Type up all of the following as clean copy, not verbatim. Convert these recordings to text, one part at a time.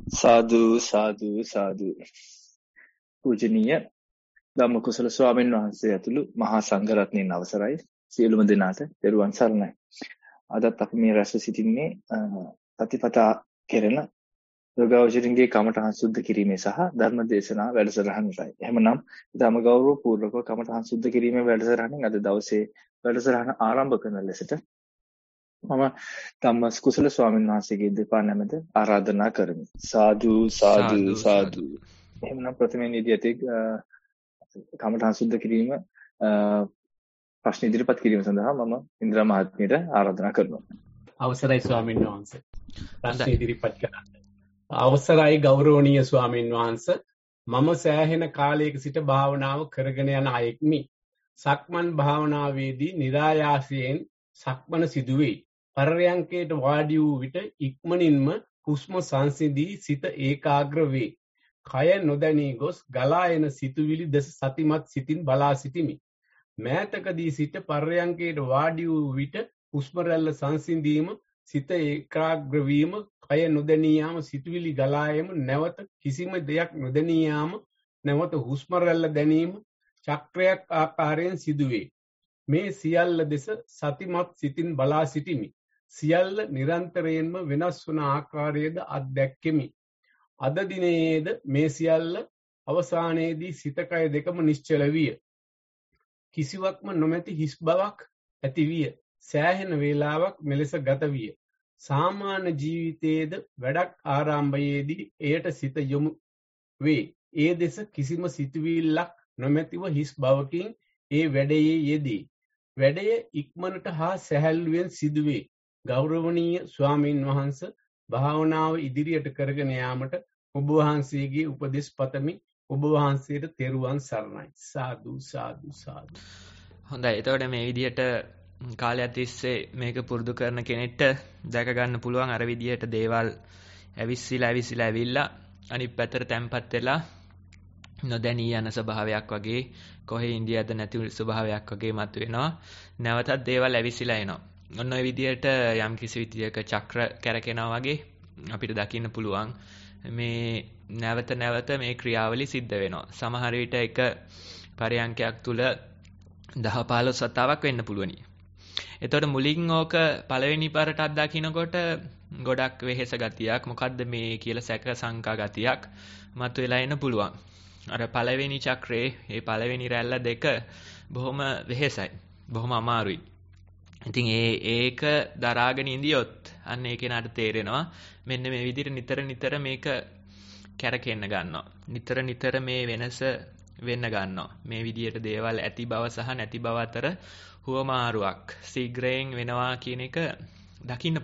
සාදු සාදු සාදු. පූජනීය ධම්මකුසල ස්වාමීන් වහන්සේ ඇතුළු මහා සංඝරත්නයන් අවසරයි. සියලුම දෙනාට දරුවන් සරණයි. අදත් අපි මේ රැස් සිටින්නේ සතිපතා කෙරෙන යෝගාවචරින්ගේ කමඨහං සුද්ධ කිරීමේ සහ ධර්ම දේශනා වැඩසටහනටයි. එහෙමනම් ධම්ම ගෞරව පූර්වක කමඨහං සුද්ධ කිරීමේ වැඩසටහනින් අද දවසේ වැඩසටහන ආරම්භ කරන ලෙසට මම ධම්මස් කුසල ස්වාමීන් වහන්සේගේ දෙපා නැමෙත ආරාධනා කරමි. සාදු සාදු සාදු. එහෙමනම් ප්‍රථමයෙන් ඉදිරියට කමඨහං සුද්ධ කිරීම ප්‍රශ්න ඉදිරිපත් කිරීම සඳහා මම ඉන්ද්‍රා මහත්මියට ආරාධනා කරනවා. අවසරයි ස්වාමීන් වහන්සේ. ප්‍රශ්න ඉදිරිපත් කරන්න. අවසරයි ගෞරවනීය ස්වාමීන් වහන්සේ. මම සෑහෙන කාලයක සිට භාවනාව කරගෙන යන අයෙක්මි. සක්මන් භාවනාවේදී નિરાයාසයෙන් සක්මන සිදුවේ. පරයන්කයට වාඩි වූ විට ඉක්මනින්ම හුස්ම සංසිඳී සිත ඒකාග්‍ර වේ. කය නොදැනී ගොස් ගලා එන සිතුවිලි දෙස සතිමත් සිතින් බලා සිටිමි. මෑතකදී සිට පරයන්කයට වාඩි වූ විට හුස්ම රැල්ල සංසිඳීම, සිත ඒකාග්‍ර වීම, කය නොදැනී යාම, සිතුවිලි ගලා යාම, නැවත කිසිම දෙයක් නොදැනී යාම, නැවත හුස්ම රැල්ල දැනීම චක්‍රයක් ආකාරයෙන් සිදුවේ. මේ සියල්ල දෙස සතිමත් සිතින් බලා සිටිමි. සියල්ල නිරන්තරයෙන්ම වෙනස් වන ආකාරයේද අත්දැක්කෙමි. අද දිනයේද මේ සියල්ල අවසානයේදී සිත කය දෙකම නිශ්චල විය. කිසිවක්ම නොමැති හිස් බවක් ඇති විය. සෑහෙන වේලාවක් මෙලෙස ගත විය. සාමාන්‍ය ජීවිතයේද වැඩක් ආරම්භයේදී එයට සිත යොමු වේ. ඒ දෙස කිසිම සිතුවිල්ලක් නොමැතිව හිස් බවකින් ඒ වැඩයේ යෙදී. වැඩය ඉක්මනට හා සැහැල්ලුවෙන් සිදුවේ. ගෞරවනීය ස්වාමීන් වහන්ස, භාවනාව ඉදිරියට කරගෙන යාමට ඔබ වහන්සේගේ උපදෙස් පතමි. ඔබ වහන්සේට තෙරුවන් සරණයි. සාදු සාදු සාදු. හොඳයි. එතකොට මේ විදිහට කාලයක් තිස්සේ මේක පුරුදු කරන කෙනෙක්ට දැක ගන්න පුළුවන් අර විදිහට දේවල් ඇවිස්සීලා ඇවිල්ලා අනිත් පැත්තට තැම්පත් වෙලා නොදැනී යන ස්වභාවයක් වගේ, කොහේ ඉන්දියාද නැති ස්වභාවයක් වගේ මතුවෙනවා. නැවතත් දේවල් ඇවිස්සීලා එනවා. ඔන්න ඔය විදිහට යම් කිසි විදියක චක්‍ර කැරකෙනවා වගේ අපිට දකින්න පුළුවන්. මේ නැවත නැවත මේ ක්‍රියාවලිය සිද්ධ වෙනවා. සමහර විට එක පරයන්කයක් තුල 10-15 වතාවක් වෙන්න පුළුවනි. එතකොට මුලින් ඕක පළවෙනි පාරට අත්දකින්නකොට ගොඩක් වෙහෙස ගතියක්, මොකද්ද මේ කියලා සැක සංකා ගතියක් මතුවලා එන්න පුළුවන්. අර පළවෙනි චක්‍රේ, මේ පළවෙනි රැල්ල දෙක බොහොම වෙහෙසයි, බොහොම අමාරුයි. ඉතින් ඒක දරාගෙන ඉඳියොත් අන්න ඒ කෙනාට තේරෙනවා මෙන්න මේ විදිහට නිතර මේක කැරකෙන්න ගන්නවා. නිතර මේ වෙනස වෙන්න ගන්නවා. මේ විදිහට දේවල් ඇති බව සහ නැති බව අතර හුවමාරුවක් ශීඝ්‍රයෙන් වෙනවා කියන එක දකින්න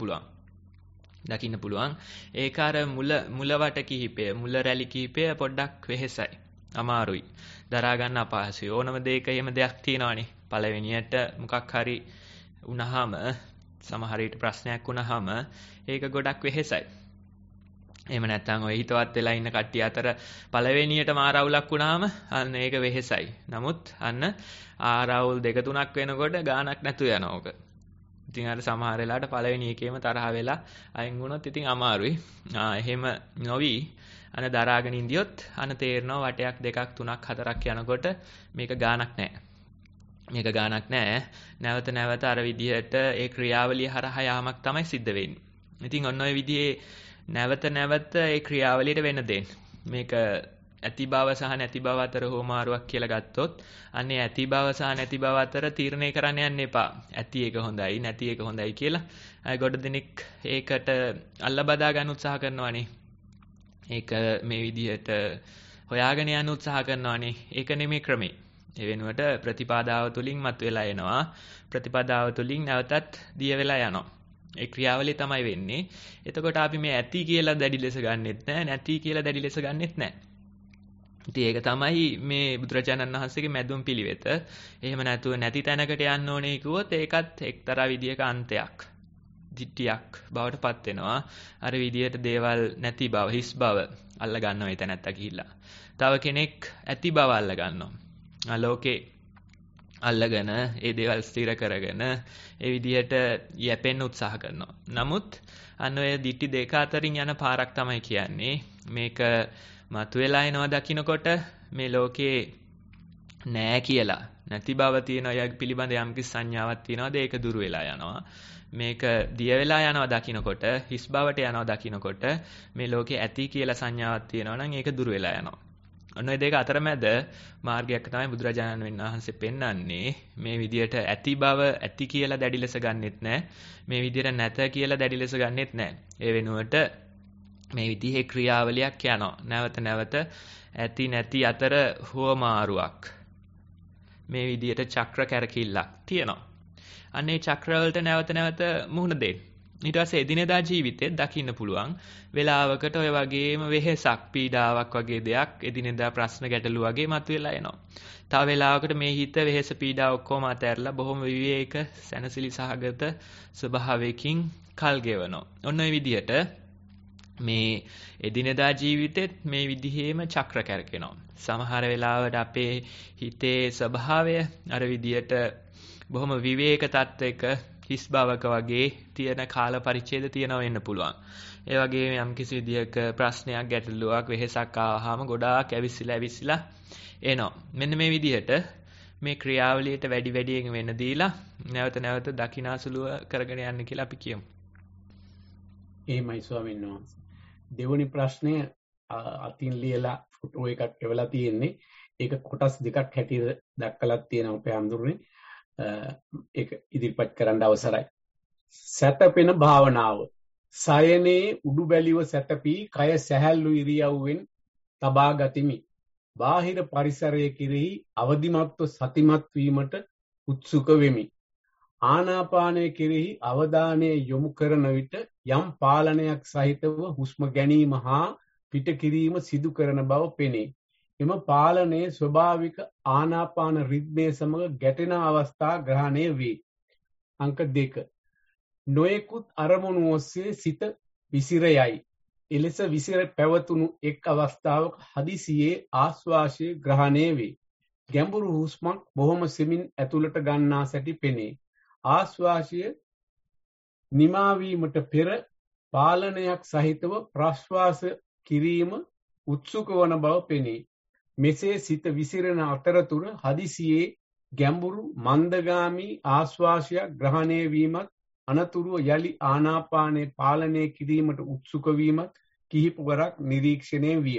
පුළුවන්. ඒක අර මුල වට කිහිපය, මුල රැලි කිහිපය පොඩ්ඩක් වෙහෙසයි, අමාරුයි, දරා ගන්න අපහසුයි. ඕනම දෙයක එහෙම දෙයක් තියෙනවානේ. පළවෙනියට මොකක් හරි වුණාම, සමහර විට ප්‍රශ්නයක් වුණාම ඒක ගොඩක් වෙහෙසයි. එහෙම නැත්නම් ඔය හිතවත් වෙලා ඉන්න කට්ටිය අතර පළවෙනියටම ආරවුලක් වුණාම අන්න ඒක වෙහෙසයි. නමුත් අන්න ආරවුල් 2-3ක් වෙනකොට ගාණක් නැතු යනවා ඕක. ඉතින් අර සමහර වෙලාවට පළවෙනි එකේම තරහ වෙලා අයින් වුණොත් ඉතින් අමාරුයි. එහෙම නොවි අන්න දරාගෙන ඉඳියොත් අන්න තේරෙනවා වටයක් 2ක් 3ක් 4ක් යනකොට මේක ගාණක් නැහැ. නැවත අර විදිහට ඒ ක්‍රියාවලිය හරහා යාමක් තමයි සිද්ධ වෙන්නේ. ඉතින් ඔන්න ඔය විදිහේ නැවත ඒ ක්‍රියාවලියට වෙන්න දෙන්න. මේක ඇති බව සහ නැති බව අතර හොමාරුවක් කියලා ගත්තොත් අන්නේ ඇති බව සහ නැති බව අතර තීරණය කරන්න යන්න එපා. ඇති එක හොඳයි, නැති එක හොඳයි කියලා. අය ගොඩ දෙනෙක් ඒකට අල්ල බදා ගන්න උත්සාහ කරනවානේ. ඒක මේ විදිහට හොයාගෙන යන්න උත්සාහ කරනවානේ. ඒක නෙමෙයි ක්‍රමේ. ඒ වෙනුවට ප්‍රතිපදාව තුලින් මතුවලා එනවා. ප්‍රතිපදාව තුලින් නැවතත් දිය වෙලා යනවා. ඒ ක්‍රියාවලිය තමයි වෙන්නේ. එතකොට අපි මේ ඇති කියලා දැඩි ලෙස ගන්නෙත් නැහැ, නැති කියලා දැඩි ලෙස ගන්නෙත් නැහැ. ඉතින් ඒක තමයි මේ බුදුරජාණන් වහන්සේගේ මැදුම් පිළිවෙත. එහෙම නැතුව නැති තැනකට යන්න ඕනේ කිව්වොත් ඒකත් එක්තරා විදියක අන්තයක්, දිට්ඨියක් බවට පත් වෙනවා. අර විදියට දේවල් නැති බව, හිස් බව අල්ල ගන්නවා ඒ තැනත්තා ගිහිල්ලා. තව කෙනෙක් ඇති බව අල්ල ගන්නවා. ලෝකේ අල්ලගෙන ඒ දේවල් ස්ථිර කරගෙන ඒ විදිහට යැපෙන්න උත්සාහ කරනවා. නමුත් අන්න ඔය දිටි දෙක අතරින් යන පාරක් තමයි කියන්නේ. මේක මතුවලා එනවා දකින්නකොට මේ ලෝකේ නෑ කියලා නැති බව තියෙන අය පිළිබඳ යම්කිසි සංඥාවක් තියෙනවාද ඒක දුර වෙලා යනවා. මේක දිය වෙලා යනවා දකින්නකොට හිස් බවට යනවා දකින්නකොට මේ ලෝකේ ඇති කියලා සංඥාවක් තියෙනවා නම් ඒක දුර වෙලා යනවා. ඔන්න ඔය දෙක අතරමැද මාර්ගයක් තමයි බුදුරජාණන් වහන්සේ පෙන්වන්නේ. මේ විදියට ඇති බව ඇති කියලා දැඩි ලෙස ගන්නෙත් නැහැ. මේ විදියට නැත කියලා දැඩි ලෙස ගන්නෙත් නැහැ. ඒ වෙනුවට මේ විදිහේ ක්‍රියාවලියක් යනවා. නැවත නැවත ඇති නැති අතර හුවමාරුවක්. මේ විදියට චක්‍ර කැරකිල්ලක් තියෙනවා. අන්නේ චක්‍රවලට නැවත නැවත මුහුණ දෙන්න. ඊට පස්සේ එදිනෙදා ජීවිතේ දකින්න පුළුවන් වෙලාවකට ඔය වගේම වෙහෙසක් පීඩාවක් වගේ දෙයක් එදිනෙදා ප්‍රශ්න ගැටලු වගේ මතුවලා එනවා. තව වෙලාවකට මේ හිත වෙහෙස පීඩා ඔක්කොම අතහැරලා බොහොම විවේක සැනසෙලි සහගත ස්වභාවයකින් කල් ගෙවනවා. ඔන්න ඔය විදියට මේ එදිනෙදා ජීවිතෙත් මේ විදිහේම චක්‍ර කැරකෙනවා. සමහර වෙලාවට අපේ හිතේ ස්වභාවය අර විදියට බොහොම විවේක තත්ත්වයක හිස් බවක වගේ තියෙන කාල පරිච්ඡේද තියෙනවා වෙන්න පුළුවන්. ඒ වගේම යම්කිසි විදියක ප්‍රශ්නයක් ගැටලුවක් වෙහෙසක් ආවහම ගොඩාක් ඇවිස්සලා එනවා. මෙන්න මේ විදිහට මේ ක්‍රියාවලියට වැඩි වැඩියෙන් වෙන්න දීලා නැවත නැවත දකිනාසුලුව කරගෙන යන්න කියලා අපි කියමු. එහෙමයි ස්වාමීන් වහන්සේ. දෙවෙනි ප්‍රශ්නය අතින් ලියලා ෆොටෝ එකක් එවලා තියෙන්නේ. ඒක කොටස් දෙකක් හැටියට දක්වලා තියෙනවා අපේ අඳුරනේ. ඒක ඉදිරිපත් කරන්න අවසරයි. සැතපෙන භාවනාව. සයනේ උඩු බැලිව සැතපී කය සැහැල්ලු ඉරියව්වෙන් තබා ගතිමි. බාහිර පරිසරය කෙරෙහි අවදිමත්ව සතිමත් වීමට උත්සුක වෙමි. ආනාපානය කෙරෙහි අවධානය යොමු කරන විට යම් පාලනයක් සහිතව හුස්ම ගැනීම හා පිට කිරීම සිදු කරන බව පෙනේ. එම පාලනයේ ස්වභාවික ආනාපාන රිද්මේ සමග ගැටෙන අවස්ථා ග්‍රහණය වේ. අංක 2. නොයෙකුත් අරමුණු ඔස්සේ සිත විසිරයයි. එලෙස විසිර පැවතුණු එක් අවස්ථාවක හදිසියේ ආශ්වාසය ග්‍රහණය වේ. ගැඹුරු හුස්මක් බොහොම සෙමින් ඇතුළට ගන්නා සැටි පෙනේ. ආශ්වාසය නිමාවීමට පෙර පාලනයක් සහිතව ප්‍රශ්වාස කිරීම උත්සුක වන බව පෙනේ. මෙසේ සිත විසිරෙන අතරතුර හදිසියේ ගැඹුරු මන්දගාමී ආශ්වාසයක් ග්‍රහණය වීමත් අනතුරුව යලි ආනාපානයේ පාලනය කිරීමට උත්සුක වීමත් කිහිප වරක් නිරීක්ෂණය විය.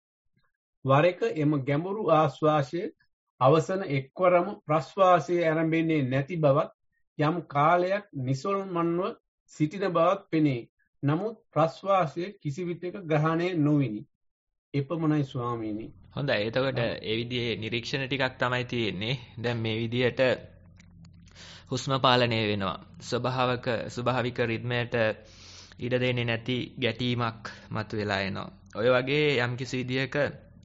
වර එක එම ගැඹුරු ආශ්වාසය අවසන එක්වරම ප්‍රශ්වාසය ආරම්භෙන්නේ නැති බවත් යම් කාලයක් නිසල්මන්ව සිටින බවත් පෙනේ. නමුත් ප්‍රශ්වාසය කිසිවිටක ග්‍රහණය නොවිනි. එපමණයි ස්වාමීනි. හොඳයි. එතකොට ඒ විදිහේ නිරීක්ෂණ ටිකක් තමයි තියෙන්නේ. දැන් මේ විදිහට හුස්ම පාලනය වෙනවා. ස්වභාවික රිද්මයට ඉඩ දෙන්නේ නැති ගැටීමක් මතුවලා එනවා. ඔය වගේ යම්කිසි විදිහක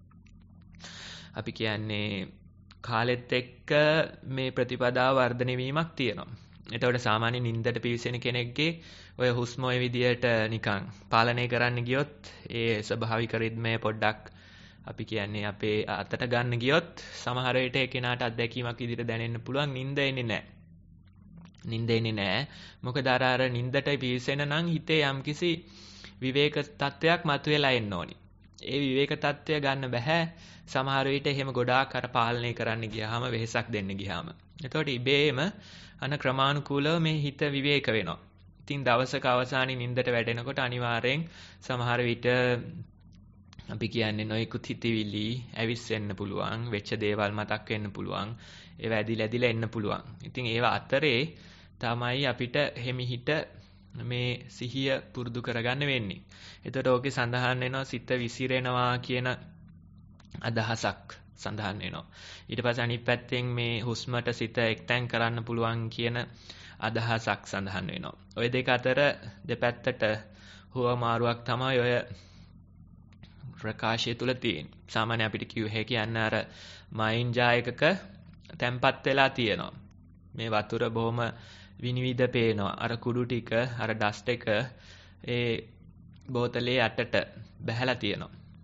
අපි කියන්නේ කාලෙත් එක්ක මේ ප්‍රතිපදාව වර්ධනය වීමක් තියෙනවා. එතකොට සාමාන්‍ය නිින්දට පිවිසෙන කෙනෙක්ගේ ඔය හුස්ම ඔය විදිහට නිකන් පාලනය කරන්න ගියොත් ඒ ස්වභාවික රිද්මය පොඩ්ඩක් අපි කියන්නේ අපේ අතට ගන්න ගියොත් සමහර විට ඒ කෙනාට අත්දැකීමක් විදිහට දැනෙන්න පුළුවන් නිින්ද එන්නේ නැහැ. මොකද අර නිින්දට පිවිසෙන නම් හිතේ යම්කිසි විවේක තත්වයක් මතුවලා එන්න ඕනි. ඒ විවේක තත්වය ගන්න බෑ සමහර විට එහෙම ගොඩාක් අර පාලනය කරන්න ගියාම වෙහෙසක් දෙන්න ගියාම. එතකොට ඉබේම අන ක්‍රමානුකූලව මේ හිත විවේක වෙනවා. ඉතින් දවසක අවසානයේ නිින්දට වැටෙනකොට අනිවාර්යෙන් සමහර විට අපි කියන්නේ නොයෙකුත් හිතවිලි ඇවිස්සෙන්න පුළුවන්, වෙච්ච දේවල් මතක් වෙන්න පුළුවන්, ඒව ඇදිලා එන්න පුළුවන්. ඉතින් ඒව අතරේ තමයි අපිට හිමිහිට මේ සිහිය පුරුදු කරගන්න වෙන්නේ. එතකොට ඕකේ සඳහන් වෙනවා සිත විසිරෙනවා කියන අදහසක් සඳහන් වෙනවා. ඊට පස්සේ අනිත් පැත්තෙන් මේ හුස්මට සිත එක්තැන් කරන්න පුළුවන් කියන අදහසක් සඳහන් වෙනවා. ওই දෙක අතර දෙපැත්තට හුවමාරුවක් තමයි ඔය ප්‍රකාශය තුල තියෙන්නේ. සාමාන්‍ය අපිට කිව්ව හැකි කියන්නේ අර මයින් ජායකක තැම්පත් වෙලා තියෙනවා. මේ වතුර බොහොම විනිවිද පේනවා. අර කුඩු ටික, අර ඩස්ට් එක ඒ බෝතලේ යටට බැහැලා තියෙනවා.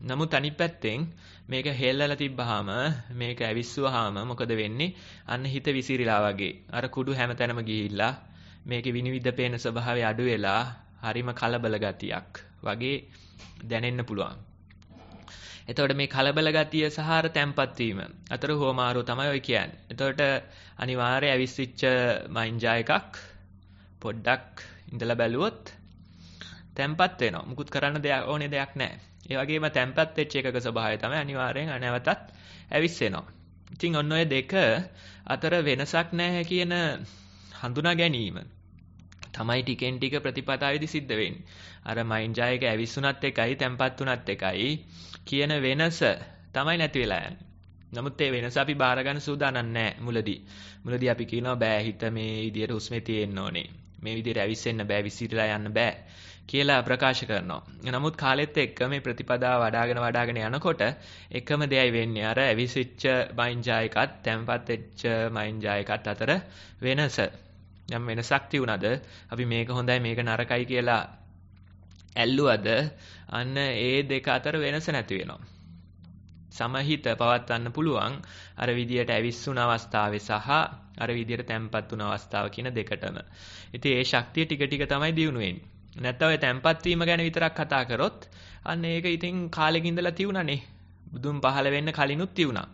නමුත් අනිත් පැත්තෙන් මේක හෙල්ලලා තිබ්බහම මේක ඇවිස්සුවාම මොකද වෙන්නේ? අන්න හිත විසිරිලා වගේ. අර කුඩු හැමතැනම ගිහිල්ලා මේකේ විනිවිද පේන ස්වභාවය අඩු වෙලා හරිම කලබල ගතියක් වගේ දැනෙන්න පුළුවන්. එතකොට මේ කලබල ගතිය සහ අර තැම්පත් වීම අතර හෝමාරුව තමයි ඔය කියන්නේ. එතකොට අනිවාර්ය ඇවිස්සිච්ච මයින්ජා එකක් පොඩ්ඩක් ඉඳලා බැලුවොත් තැම්පත් වෙනවා. මුකුත් කරන්න ඕනේ දෙයක් නැහැ. ඒ වගේම තැම්පත් වෙච්ච එකක ස්වභාවය තමයි අනිවාර්යෙන් අනවතත් ඇවිස්සෙනවා. ඉතින් ඔන්න ඔය දෙක අතර වෙනසක් නැහැ කියන හඳුනා ගැනීම තමයි ටිකෙන් ටික ප්‍රතිපදාවේදී සිද්ධ වෙන්නේ. අර මයින්ඩ් ජය එක ඇවිස්සුණත් එකයි තැම්පත් වුණත් එකයි කියන වෙනස තමයි නැති වෙලා යන්නේ. නමුත් ඒ වෙනස අපි බාර ගන්න සූදානම් නැහැ මුලදී. මුලදී අපි කියනවා බෑ හිත මේ විදියට හුස්මේ තියෙන්න ඕනේ. මේ විදියට ඇවිස්සෙන්න බෑ, විසිරලා යන්න බෑ කියලා ප්‍රකාශ කරනවා. නමුත් කාලෙත් එක්ක මේ ප්‍රතිපදාව වඩාගෙන යනකොට එකම දෙයයි වෙන්නේ. අර ඇවිසිච්ච මයින්ඩ් ජය එකත් තැම්පත් වෙච්ච මයින්ඩ් ජය එකත් අතර වෙනස. යම් වෙනසක් තියුණාද අපි මේක හොඳයි මේක නරකයි කියලා ඇල්ලුවද අන්න ඒ දෙක අතර වෙනස නැති වෙනවා. සමහිත පවත්වන්න පුළුවන් අර විදියට ඇවිස්සුන අවස්ථාවේ සහ අර විදියට තැම්පත් වුණ අවස්ථාව කියන දෙකටම. ඉතින් ඒ ශක්තිය ටික ටික තමයි දියුණු වෙන්නේ. නැත්නම් ඔය තැම්පත් වීම ගැන විතරක් කතා කරොත් අන්න ඒක ඉතින් කාලෙක ඉඳලා තියුණානේ. බුදුන් පහළ වෙන්න කලිනුත් තියුණා.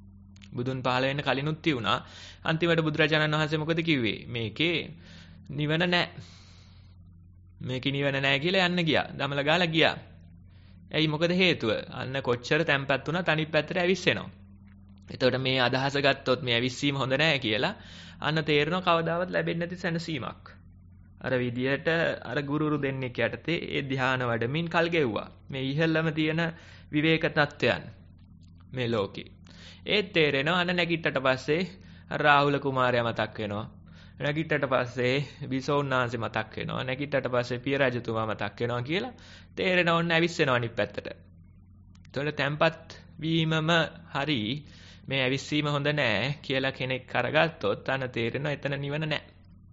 අන්තිමට බුදුරජාණන් වහන්සේ මොකද කිව්වේ? මේකේ නිවන නැහැ. මේකේ නිවන නැහැ කියලා යන්න ගියා. දමල ගාලා ගියා. ඇයි මොකද හේතුව? අන්න කොච්චර තැම්පත් වුණත් අනිත් පැත්තට ඇවිස්සෙනවා. එතකොට මේ අදහස ගත්තොත් මේ ඇවිස්සීම හොඳ නැහැ කියලා අන්න තේරෙනවා කවදාවත් ලැබෙන්නේ නැති සැනසීමක්. අර විදියට අර ගුරුරු දෙන්නෙක් යටතේ ඒ ධ්‍යාන වඩමින් කල් ගෙව්වා. මේ ඉහළම තියෙන විවේක තත්ත්වයන් මේ ලෝකේ. ඒත් තේරෙනවා අන්න නැගිට්ටට පස්සේ රාහුල කුමාරයා මතක් වෙනවා. නැගිට්ටට පස්සේ බිසෝන්නාංශේ මතක් වෙනවා. නැගිට්ටට පස්සේ පිය රජතුමා මතක් වෙනවා කියලා තේරෙනවා ඔන්න ඇවිස්සෙනවා අනිත් පැත්තට. ඒතකොට තැම්පත් වීමම හරි මේ ඇවිස්සීම හොඳ නෑ කියලා කෙනෙක් කරගත්තොත් අන්න තේරෙනවා එතන නිවන නෑ.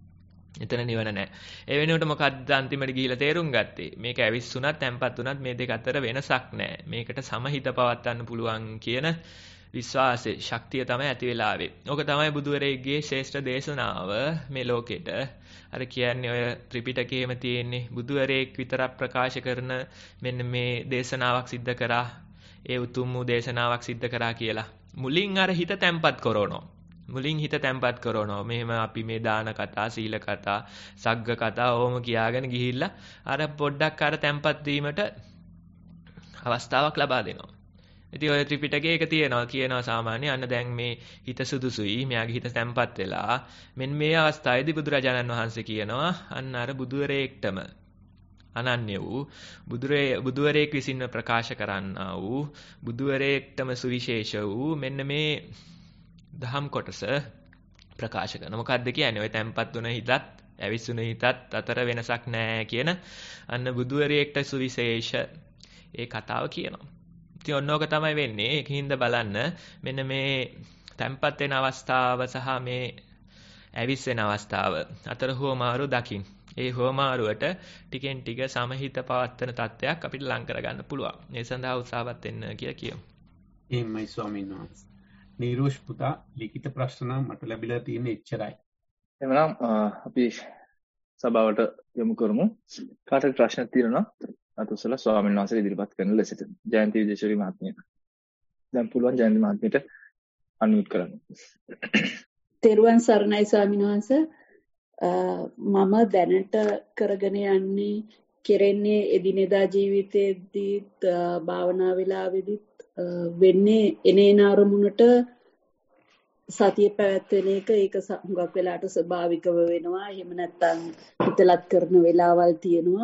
ඒ වෙනුවට මොකද්ද අන්තිමට ගිහිලා තේරුම් ගත්තේ? මේක ඇවිස්සුණත් තැම්පත් වුණත් මේ දෙක අතර වෙනසක් නෑ. මේකට සමහිත පවත්වන්න පුළුවන් කියන විශ්වාසය ශක්තිය තමයි ඇති වෙලා ආවේ. ඕක තමයි බුදුරෙක්ගේ ශ්‍රේෂ්ඨ දේශනාව මේ ලෝකෙට. අර කියන්නේ ඔය ත්‍රිපිටකයේම තියෙන්නේ බුදුරෙක් විතරක් ප්‍රකාශ කරන මෙන්න මේ දේශනාවක් සිද්ධ කරා. ඒ උතුම් වූ දේශනාවක් සිද්ධ කරා කියලා. මුලින් අර හිත තැම්පත් කරනවා. මෙහෙම අපි මේ දාන කතා, සීල කතා, සග්ග කතා ඕම කියාගෙන ගිහිල්ලා අර පොඩ්ඩක් අර තැම්පත් වීමට අවස්ථාවක් ලබා දෙනවා. ඉතින් ඔය ත්‍රිපිටකයේ එක කියනවා සාමාන්‍ය අන්න දැන් මේ හිත සුදුසුයි, මෙයාගේ හිත තැම්පත් වෙලා. මෙන්න මේ අවස්ථාවේදී බුදුරජාණන් වහන්සේ කියනවා අන්න අර බුදුරෙක්ටම අනන්‍ය වූ බුදුවරයෙක් විසින්ම ප්‍රකාශ කරන්නා වූ බුදුවරයෙක්ටම සුවිශේෂ වූ මෙන්න මේ දහම් කොටස ප්‍රකාශ කරන. මොකක්ද කියන්නේ? ඔය තැම්පත් වුණ හිතත් ඇවිස්සුන හිතත් අතර වෙනසක් නැහැ කියන අන්න බුදුවරයෙක්ට සුවිශේෂ ඒ කතාව කියනවා. ඉතින් ඔන්නෝක තමයි වෙන්නේ. ඒකින්ද බලන්න මෙන්න මේ තැම්පත් වෙන අවස්ථාව සහ මේ ඇවිස්සෙන අවස්ථාව අතර හෝමාරු දකින්න. ඒ හෝමාරුවට ටිකෙන් ටික සමහිත පවත්වන තත්ත්වයක් අපිට ලං කරගන්න පුළුවන්. ඒ සඳහා උත්සාහවත් වෙන්න කියලා කියමු. එහෙමයි ස්වාමීන් වහන්සේ. නිරෝෂ් පුතා ලිඛිත ප්‍රශ්න මට ලැබිලා තියෙන එච්චරයි. එහෙනම් අපි සභාවට යොමු කරමු. කාටද ප්‍රශ්න තියෙනවා? අතුසල ස්වාමීන් වහන්සේ ඉදිරිපත් කරන ලෙසට. ජයන්ති විජේශ්වරි මහත්මිය. දැන් පුළුවන් ජයන්ති මහත්මියට අන්මියුට් කරන්න. තෙරුවන් සරණයි ස්වාමීන් වහන්සේ. මම දැනට කරගෙන කෙරෙන්නේ එදිනෙදා ජීවිතයේදී භාවනා වෙලාවෙදිත් වෙන්නේ එනේන අරමුණට සතිය පැවැත්වෙන එක. ඒක හුඟක් වෙලාට ස්වභාවිකව වෙනවා. එහෙම නැත්නම් හිතලත් කරන වෙලාවල් තියෙනවා.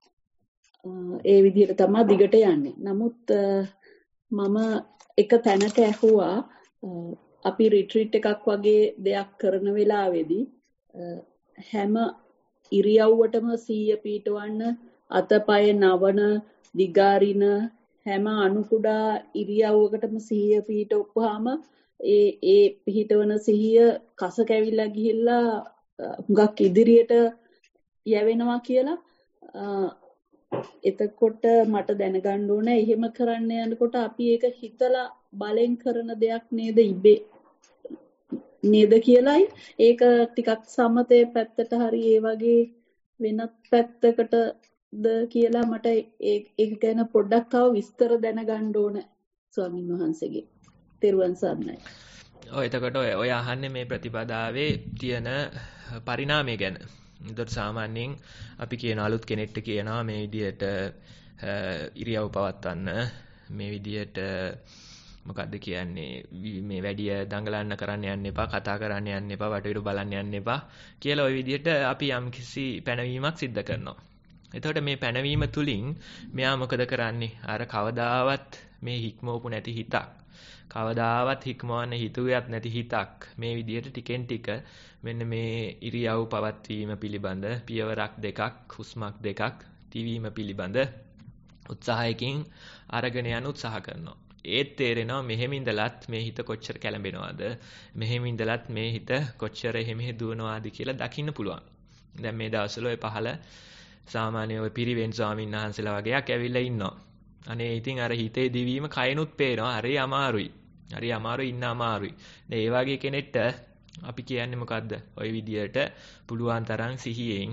ඒ විදිහට තමයි දිගට යන්නේ. නමුත් මම එක තැනක ඇහුවා අපි රිට්‍රීට් එකක් වගේ දෙයක් කරන වෙලාවේදී හැම ඉරියව්වටම 100 පීඨවන්න, අතපය නවන, දිගාරින හැම අණු කුඩා ඉරියව්වකටම 100 පීඨවපුවාම ඒ පිහිටවන සිහිය කස කැවිලා ගිහිල්ලා හුඟක් ඉදිරියට යවෙනවා කියලා එතකොට මට දැනගන්න ඕන එහෙම කරන්න යනකොට අපි ඒක හිතලා බලෙන් කරන දෙයක් නේද ඉබේ නේද කියලායි ඒක ටිකක් සමතේ පැත්තට හරි ඒ වගේ වෙනත් පැත්තකටද කියලා මට ඒක ගැන පොඩ්ඩක් තව විස්තර දැනගන්න ඕන ස්වාමින් වහන්සේගේ තෙරුවන් සරණයි. ඔය එතකොට ඔය අහන්නේ මේ ප්‍රතිපදාවේ තියෙන පරිණාමය ගැන. ඒතර සාමාන්‍යයෙන් අපි කියන අලුත් කෙනෙක්ට කියනවා මේ විදියට ඉරියව් පවත්වන්න මේ විදියට මොකද්ද කියන්නේ මේ වැඩි දඟලන්න කරන්න යන්න එපා කතා කරන්න යන්න එපා වටේට බලන්න යන්න එපා කියලා ওই විදියට අපි යම්කිසි පැනවීමක් සිද්ධ කරනවා. එතකොට මේ පැනවීම තුලින් මෙයා මොකද කරන්නේ? අර කවදාවත් මේ හික්මවපු නැති හිතක් කවදාවත් හික්මවන්න හිතුවේත් නැති හිතක් මේ විදියට ටිකෙන් ටික මෙන්න මේ ඉරියව් පවත්වීම පිළිබඳ පියවරක් දෙකක් හුස්මක් දෙකක් තිවීම පිළිබඳ උත්සාහයකින් අරගෙන යන උත්සාහ කරනවා. ඒත් තේරෙනවා මෙහෙම ඉඳලත් මේ හිත කොච්චර කැළඹෙනවද මෙහෙම ඉඳලත් මේ හිත කොච්චර එහෙම දුවනවාද කියලා දකින්න පුළුවන්. දැන් මේ දවස්වල ඔය පහළ සාමාන්‍ය ඔය පිරිවෙන් ස්වාමීන් වහන්සේලා වගේක් ඇවිල්ලා ඉන්නවා. අනේ ඉතින් අර හිතේ දිවීම කයනුත් පේනවා හරි අමාරුයි. හරි අමාරුයි ඉන්න අමාරුයි. දැන් ඒ වගේ කෙනෙක්ට අපි කියන්නේ මොකද්ද? ওই විදියට පුළුවන් තරම් සිහියෙන්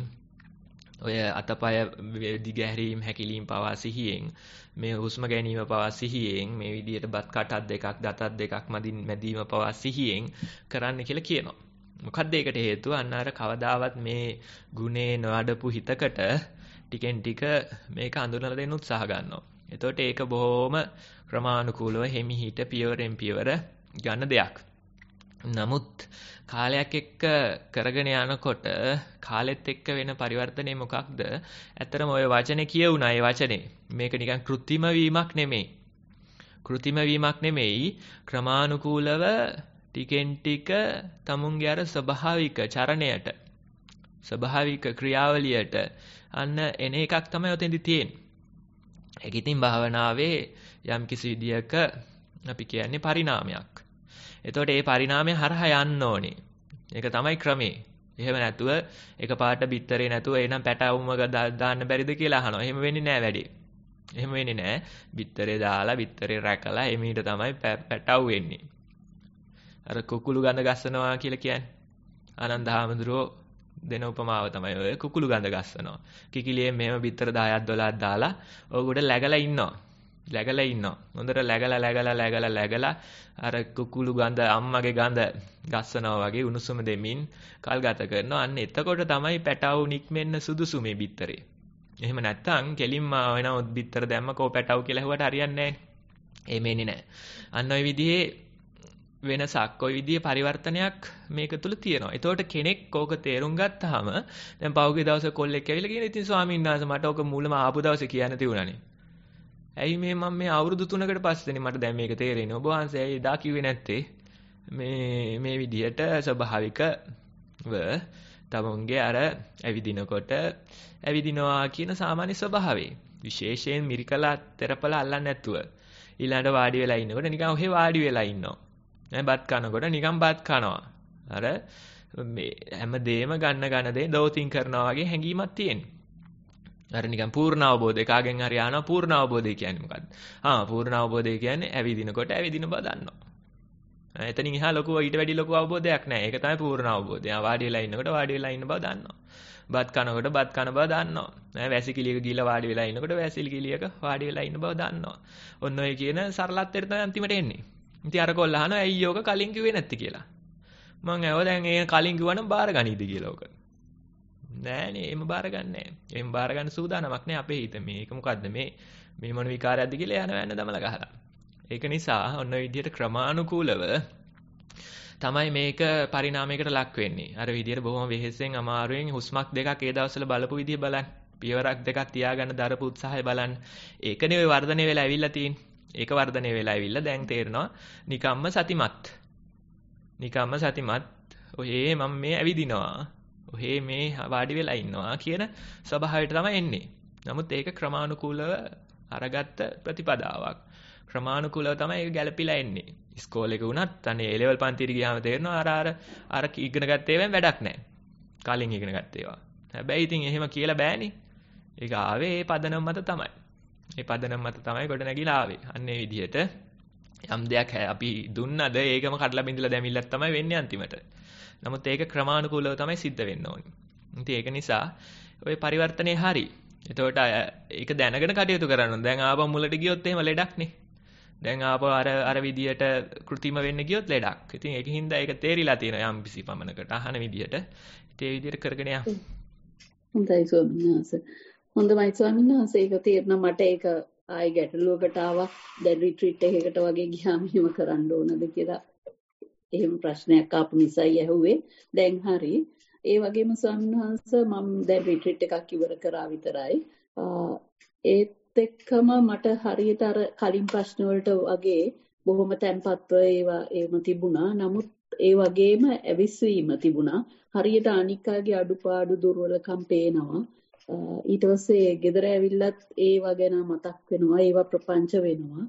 ඔය අතපය දිගහැරීම් හැකිලීම් පවා සිහියෙන් මේ හුස්ම ගැනීම පවා සිහියෙන් මේ විදියට බත් කටක් දෙකක් දතක් දෙකක් මැදීම පවා සිහියෙන් කරන්න කියලා කියනවා. මොකද්ද ඒකට හේතුව? අන්න අර කවදාවත් මේ ගුණේ නොඅඩපු හිතකට ටිකෙන් ටික මේක අඳුනලා දෙන්න උත්සාහ ගන්නවා. එතකොට ඒක බොහොම ක්‍රමානුකූලව හිමිහිට පියවරෙන් පියවර ගන්න දෙයක්. නමුත් කාලයක් එක්ක කරගෙන යනකොට කාලෙත් එක්ක වෙන පරිවර්තනය මොකක්ද? ඇත්තටම ওই වචනේ කියුණා ඒ වචනේ. මේක නිකන් કૃත්‍රිම වීමක් නෙමෙයි. કૃත්‍රිම වීමක් නෙමෙයි ක්‍රමානුකූලව ටිකෙන් ටික තමුන්ගේ අර ස්වභාවික චරණයට ස්වභාවික ක්‍රියාවලියට අන්න එන එකක් තමයි ඔතෙන්දි තියෙන්නේ. ඒක ඉතින් භාවනාවේ යම් කිසි විදියක අපි කියන්නේ පරිණාමයක්. එතකොට මේ පරිණාමය හරහා යන්න ඕනේ. ඒක තමයි ක්‍රමේ. එහෙම නැතුව එකපාරට බිත්තරේ නැතුව එනම් පැටවුමක දාන්න බැරිද කියලා අහනවා. එහෙම වෙන්නේ නැහැ වැඩි. එහෙම වෙන්නේ නැහැ. බිත්තරේ දාලා බිත්තරේ රැකලා එමීට තමයි පැටවු වෙන්නේ. අර කුකුළු ගඳ ගස්සනවා කියලා කියන්නේ. ආනන්ද හාමුදුරුවෝ දෙන උපමාව තමයි ඔය කුකුළු ගඳ ගස්සනවා. කිකිලියෙන් මෙහෙම බිත්තර 10ක් 12ක් දාලා ඕගොඩ läගලා ඉන්නවා. läගලා ඉන්නවා. හොඳට läගලා අර කුකුළු ගඳ අම්මගේ ගඳ ගස්සනවා වගේ උණුසුම දෙමින් කල් ගත කරනවා. අන්න එතකොට තමයි පැටවු නික්මෙන්න සුදුසු මේ බිත්තරේ. එහෙම නැත්තම් කෙලින්ම වෙනවොත් බිත්තර දැම්ම කෝ පැටවු කියලා හුවට හරියන්නේ නැහැ. එමෙන්නේ නැහැ. අන්න ওই විදිහේ වෙනසක් ওই විදිහේ පරිවර්තනයක් මේක තුල තියෙනවා. එතකොට කෙනෙක් ඕක තේරුම් ගත්තාම දැන් පහුගිය දවසේ කොල්ලෙක් ඇවිල්ලා කියන ඉතින් ස්වාමීන් වහන්සේ මට ඕක මූලම ආපු දවසේ කියන්න තියුණානේ. ඇයි මම මේ අවුරුදු 3කට පස්සේනේ මට දැන් මේක තේරෙන්නේ. ඔබ වහන්සේ ඇයි එදා කිව්වේ නැත්තේ? මේ විදිහට ස්වභාවිකව තමුන්ගේ අර ඇවිදිනකොට ඇවිදිනවා කියන සාමාන්‍ය ස්වභාවය. විශේෂයෙන් මිරිකලා තෙරපලා අල්ලන්නේ නැතුව. ඊළඟට වාඩි වෙලා ඉන්නකොට නිකන් ඔහෙ වාඩි වෙලා ඉන්නවා. බත් කනකොට නිකන් බත් කනවා. අර මේ හැමදේම ගන්න දේ දෝතින් කරනවා වගේ හැඟීමක් තියෙනවා. අර නිකන් පූර්ණ අවබෝධය කාගෙන් හරි ආනවා පූර්ණ අවබෝධය කියන්නේ මොකද්ද? පූර්ණ අවබෝධය කියන්නේ ඇවිදිනකොට ඇවිදින බව දන්නවා. එතනින් එහා ලොකු ඊට වැඩි ලොකු අවබෝධයක් නැහැ. ඒක තමයි පූර්ණ අවබෝධය. වාඩි වෙලා ඉන්නකොට වාඩි වෙලා ඉන්න බව දන්නවා. බත් කනකොට බත් කන බව දන්නවා. වැසිකිළියක ගිහලා වාඩි වෙලා ඉන්නකොට වැසිකිළියක වාඩි වෙලා ඉන්න බව දන්නවා. ඔන්න ඔය කියන සරලත්වයට තමයි අන්තිමට එන්නේ. ඉතින් අර කොල්ල අහනවා ඇයි යෝක කලින් කිව්වේ නැත්තේ කියලා. මං ඇහුවා දැන් ඒ කලින් කිව්වනම් බාර ගනීද කියලා ඕක. නෑනේ එහෙම බාර ගන්නෑ. එහෙම බාර ගන්න සූදානමක් නෑ අපේ හිත. මේක මොකද්ද මේ මොන විකාරයක්ද කියලා යන දමලා ගහලා. ඒක නිසා ඔන්න ඔය විදිහට ක්‍රමානුකූලව තමයි මේක පරිණාමයකට ලක් වෙන්නේ. අර විදිහට බොහොම වෙහෙසෙන් අමාරුවෙන් හුස්මක් දෙකක් ඒ දවස්වල බලපු විදිහ බලන්න. පියවරක් දෙකක් තියාගන්න දරපු උත්සාහය බලන්න. ඒකනේ ඔය වර්ධනය වෙලා ඇවිල්ලා තියෙන්නේ. ඒක වර්ධනය වෙලා ඇවිල්ලා දැන් තේරෙනවා නිකම්ම සතිමත්. ඔහේ මම මේ ඇවිදිනවා. ඔහේ මේ වාඩි වෙලා ඉන්නවා කියන ස්වභාවයට තමයි එන්නේ. නමුත් ඒක ක්‍රමානුකූලව අරගත්ත ප්‍රතිපදාවක්. ක්‍රමානුකූලව තමයි ඒක ගැළපිලා එන්නේ. ඉස්කෝලේ එක වුණත් අනේ ඒ ලෙවල් පන්තියට ගියාම තේරෙනවා අර ඉගෙන ගත්ත ඒවාෙන් වැඩක් නැහැ. කලින් ඉගෙන ගත්ත ඒවා. හැබැයි ඉතින් එහෙම කියලා බෑනේ. ඒක ආවේ ඒ පදනම මත තමයි. ඒ පදනම මත තමයි ගොඩනැගිලා ආවේ. අන්න ඒ විදිහට යම් දෙයක් අපි දුන්නද ඒකම කඩලා බිඳලා දැමිල්ලක් තමයි වෙන්නේ අන්තිමට. නමුත් ඒක ක්‍රමානුකූලව තමයි සිද්ධ වෙන්න ඕනේ. ඉතින් ඒක නිසා ওই පරිවර්තනේ හරි. එතකොට ඒක දැනගෙන කටයුතු කරන්න. දැන් ආපහු මුලට ගියොත් එහෙම ලෙඩක්නේ. දැන් ආපහු අර විදියට કૃතිම වෙන්න ගියොත් ලෙඩක්. ඉතින් ඒකින්ද ඒක තේරිලා තියෙනවා යම් කිසි පමණකට අහන විදියට. ඉතින් ඒ විදියට කරගෙන යන්න. හොඳයි ස්වාමීන් වහන්සේ. හොඳයි ස්වාමීන් වහන්සේ. ඒක තේරෙනවා මට ඒක ආයි ගැටලුවකට ආවා. දැන් රිට්‍රීට් එකකට වගේ ගියාම එහෙම කරන්න ඕනද කියලා. එහෙම ප්‍රශ්නයක් ආපු නිසායි ඇහුවේ. දැන් හරි. ඒ වගේම ස්වාමීන් වහන්සේ මම දැන් රිට්‍රීට් එකක් ඉවර කරා විතරයි. ඒත් එක්කම මට හරියට අර කලින් ප්‍රශ්න වලට වගේ බොහොම තැම්පත්ව ඒවා එහෙම තිබුණා. නමුත් ඒ වගේම ඇවිස්වීම තිබුණා. හරියට අනික් අයගේ අඩුපාඩු දුර්වලකම් පේනවා. ඊට පස්සේ ගෙදර ඇවිල්ලත් ඒවා ගැන මතක් වෙනවා. ඒවා ප්‍රපංච වෙනවා.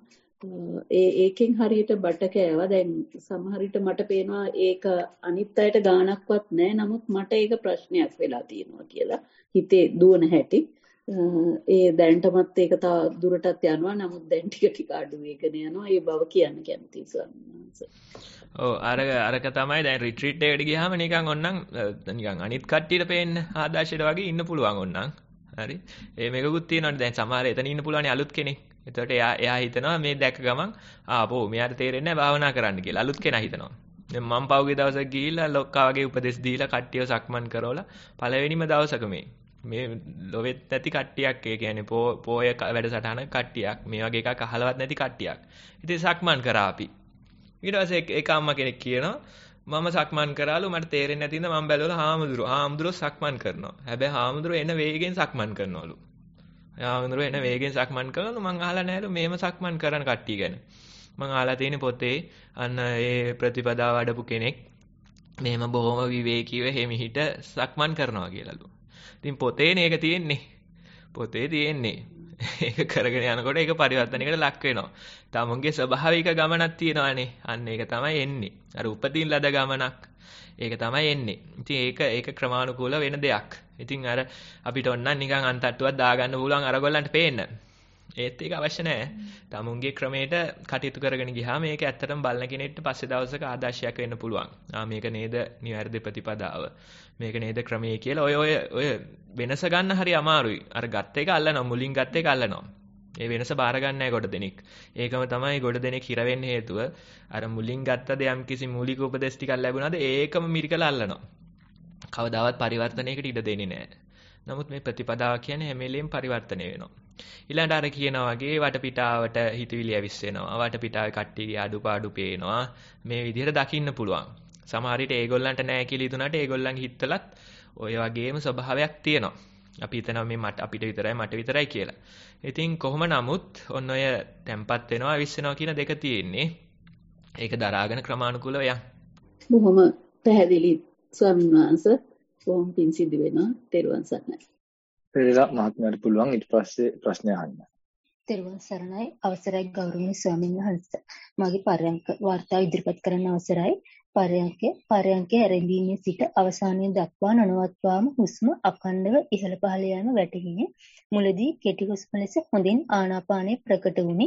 ඒකෙන් හරියට බට කෑවා. දැන් සමහර විට මට පේනවා ඒක අනිත් අයට ගාණක්වත් නැහැ. නමුත් මට ඒක ප්‍රශ්නයක් වෙලා තියෙනවා කියලා හිතේ දුවන හැටි. ඒ දැනටමත් ඒක තව දුරටත් යනවා. නමුත් දැන් ටික අඩු වෙගෙන යනවා. ඒ බව කියන්න කැමතියි ස්වාමීන් වහන්සේ. ඔව් අරක තමයි දැන් රිට්‍රීට් එකට ගියාම නිකන් ඔන්නම් නිකන් අනිත් කට්ටියට පේන්න ආදර්ශයට වගේ ඉන්න පුළුවන් ඔන්නම්. හරි. මේකකුත් තියෙනවානේ දැන් සමහර එතන ඉන්න පුළුවන් අලුත් කෙනෙක්. එතකොට එයා හිතනවා මේ දැක්ක ගමන් ආපෝ මෙයාට තේරෙන්නේ නැහැ භාවනා කරන්න කියලා. අලුත් කෙනා හිතනවා. දැන් මම පහුගිය දවසක් ගිහිල්ලා ලොක්කා වගේ උපදෙස් දීලා කට්ටියව සක්මන් කරවලා පළවෙනිම දවසක මේ ලොවෙත් නැති කට්ටියක් ඒ කියන්නේ පෝය වැඩසටහන කට්ටියක් මේ වගේ එකක් අහලවත් නැති කට්ටියක්. ඉතින් සක්මන් කරා අපි. ඊට පස්සේ එක අම්මා කෙනෙක් කියනවා මම සක්මන් කරාලු මට තේරෙන්නේ නැති ඉඳ මම බැලුවලා හාමුදුරුවෝ සක්මන් කරනවා. හැබැයි හාමුදුරුවෝ එන වේගෙන් සක්මන් කරනවලු. හාමුදුරුවෝ එන වේගෙන් සක්මන් කරනවලු මං අහලා නැහැලු මේම සක්මන් කරන කට්ටිය ගැන. මං අහලා තියෙන පොතේ අන්න ඒ ප්‍රතිපදාව වඩපු කෙනෙක් මෙහෙම බොහොම විවේකීව හිමිහිට සක්මන් කරනවා කියලාලු. ඉතින් පොතේනේ ඒක තියෙන්නේ. පොතේ තියෙන්නේ. ඒක කරගෙන යනකොට ඒක පරිවර්තනයකට ලක් වෙනවා. තමුන්ගේ ස්වභාවික ගමනක් තියෙනවානේ. අන්න ඒක තමයි එන්නේ. අර උපදින් ලද ගමනක්. ඒක තමයි එන්නේ. ඉතින් ඒක ක්‍රමානුකූල වෙන දෙයක්. ඉතින් අර අපිට ඔන්න නිකන් අන්තට්ටුවක් දාගන්න පුළුවන් අරගොල්ලන්ට පේන්න. ඒත් ඒක අවශ්‍ය නැහැ. තමුන්ගේ ක්‍රමයට කටයුතු කරගෙන ගියාම මේක ඇත්තටම බලන කෙනෙක්ට පස්සේ දවසක ආදර්ශයක් වෙන්න පුළුවන්. මේක නේද නිවැරදි ප්‍රතිපදාව. මේක නේද ක්‍රමයේ කියලා ඔය වෙනස ගන්න හරි අමාරුයි. අර ගත්ත එක අල්ලනවා මුලින් ගත්ත එක අල්ලනවා. ඒ වෙනස බාර ගන්න නැහැ ගොඩ දෙනෙක්. ඒකම තමයි ගොඩ දෙනෙක් හිර වෙන්න හේතුව. අර මුලින් ගත්තද යම් කිසි මූලික උපදේශ ටිකක් ලැබුණාද ඒකම මිරිකලා අල්ලනවා. කවදාවත් පරිවර්තනයකට ඉඩ දෙන්නේ නැහැ. නමුත් මේ ප්‍රතිපදාව කියන්නේ හැම වෙලෙම පරිවර්තනය වෙනවා. ඊළඟට අර කියනා වගේ වටපිටාවට හිතවිලි ඇවිස්සෙනවා. වටපිටාවේ කට්ටියගේ අඩුපාඩු පේනවා. මේ විදිහට දකින්න පුළුවන්. සමහර විට ඒගොල්ලන්ට නැහැ කියලා හිතුණාට ඒගොල්ලන්ගේ හිතවලත් ඔය වගේම ස්වභාවයක් තියෙනවා. අපි හිතනවා මේ අපිට විතරයි කියලා. ඉතින් කොහොම නමුත් ඔන්න ඔය තැම්පත් වෙනවා විශ්සනවා කියන දෙක තියෙන්නේ. ඒක දරාගෙන ක්‍රමානුකූලව යන්න. බොහොම පැහැදිලි ස්වාමීන් වහන්සේ. බොහොම පිං සිද්ධ වෙනවා. තෙරුවන් සරණයි. පෙරේරා මහත්මයාට පුළුවන් ඊට පස්සේ ප්‍රශ්න අහන්න. තෙරුවන් සරණයි. අවසරයි ගෞරවනීය ස්වාමීන් වහන්සේ. මගේ පරයන්ක වාර්තාව ඉදිරිපත් කරන්න අවසරයි. පරයන්කේ ආරම්භයේ සිට අවසානයේ දක්වා නොනවත්වාම හුස්ම අඛණ්ඩව ඉහළ පහළ යන වැටහිණි. මුලදී කෙටි හුස්ම ලෙස හොඳින් ආනාපානය ප්‍රකට වුනි.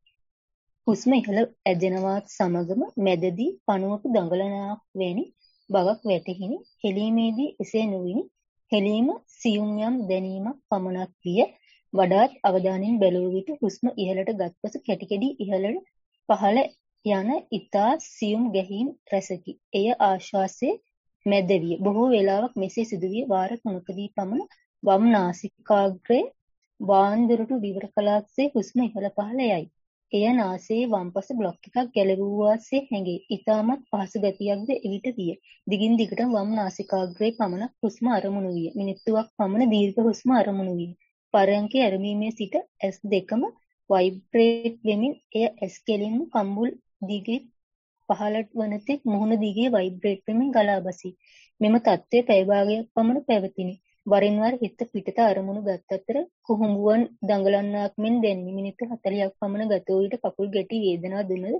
හුස්ම ඉහළ ඇදෙනවත් සමගම මැදදී පණුවක දඟලනාක් වැනි බවක් වැටහිණි. හෙලීමේදී එසේ නොවිනි. හෙලීම සියුම් යම් දැනීමක් පමණක් විය. වඩාත් අවධානයෙන් බැලුව විට හුස්ම ඉහළට ගත්පසු කැටි කැඩි ඉහළට පහළ යන ඊතා සියුම් ගැහිම් රැසකි. එය ආශ්වාසයේ මැද විය. බොහෝ වේලාවක් මෙසේ සිදුවිය වාර 3කදී පමණ වම් නාසිකාග්‍රේ වාන්දරට විවර කලාක්සේ හුස්ම ඉහළ පහළ යයි. එය නාසයේ වම්පස බ්ලොක් එකක් ගැලවුවාසේ හැඟේ. ඊටමත් පහසු ගතියක්ද එවිට විය. දිගින් දිගටම වම් නාසිකාග්‍රේ පමණක් හුස්ම අරමුණු විය. මිනිත්තුවක් පමණ දීර්ඝ හුස්ම අරමුණු විය. පරයන්කේ ඇරඹීමේ සිට S2ම වයිබ්‍රේට් වෙමින් එය S කෙලින්ම කම්බුල් දිගේ පහළට වන තෙක් මුහුණ දිගේ වයිබ්‍රේට් වෙමින් ගලා බසී. මෙම තත්ත්වය පැය භාගයක් පමණ පැවතිනි. වරින් වර හිත පිටත අරමුණු ගත් අතර කුහුඹුවන් දඟලන්නාක් මෙන් දැනිනි. මිනිත්තු 40ක් පමණ ගත වූ විට කකුල් ගැටි වේදනාව දුන්නද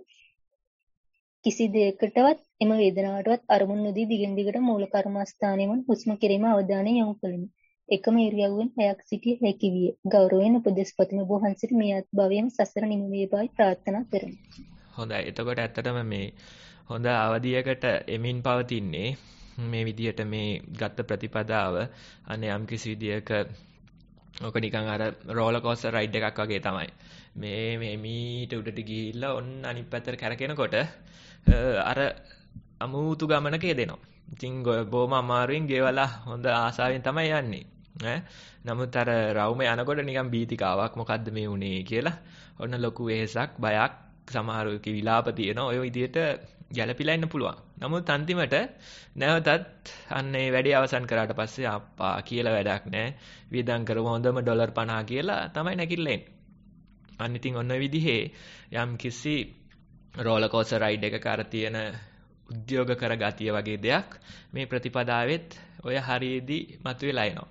කිසි දෙයකටවත් එම වේදනාවටවත් අරමුණු නොදී දිගින් දිගට මූල කර්මස්ථානයේම හුස්ම කෙරෙහිම අවධානය යොමු කළෙමි. එකම ඉරියව්වෙන් පැයක් සිටිය හැකි විය. ගෞරවයෙන් උපදෙස් පතමි. ඔබ වහන්සේට මේ අත්භවයෙන් සසර නිම වේවායි ප්‍රාර්ථනා කරමි. හොඳයි. එතකොට ඇත්තටම මේ හොඳ අවධියකට එමින් පවතින්නේ මේ විදිහට මේ ගත්ත ප්‍රතිපදාව අනේ යම් කිසි විදියක ඔක නිකන් අර රෝලර් කෝස්ටර් රයිඩ් එකක් වගේ තමයි. මේ මීට උඩට ගිහිල්ලා ඔන්න අනිත් පැත්තට කැරකෙනකොට අර අමුතු ගමනක යෙදෙනවා. ඉතින් බොහොම අමාරුවෙන් ගෙවලා හොඳ ආසාවෙන් තමයි යන්නේ. නමුත් අර රවුම යනකොට නිකන් බීතිකාවක් මොකද්ද මේ වුනේ කියලා ඔන්න ලොකු වෙහසක් බයක් සමහරවිට විලාප තියෙනවා. ඔය විදිහට ගැළපිලා ඉන්න පුළුවන්. නමුත් අන්තිමට නැවතත් අන්න ඒ වැඩේ අවසන් කරාට පස්සේ අප්පා කියලා වැඩක් නැහැ. වියදම් කරමු හොඳම ඩොලර් 50 කියලා තමයි නැගිටලා එන්නේ. අන්න ඉතින් ඔන්න ඔය විදිහේ යම් කිසි රෝලර් කෝස්ටර් රයිඩ් එකක අර තියෙන උද්‍යෝග කර ගතිය වගේ දෙයක් මේ ප්‍රතිපදාවෙත් ඔය හරියේදී මතුවලා එනවා.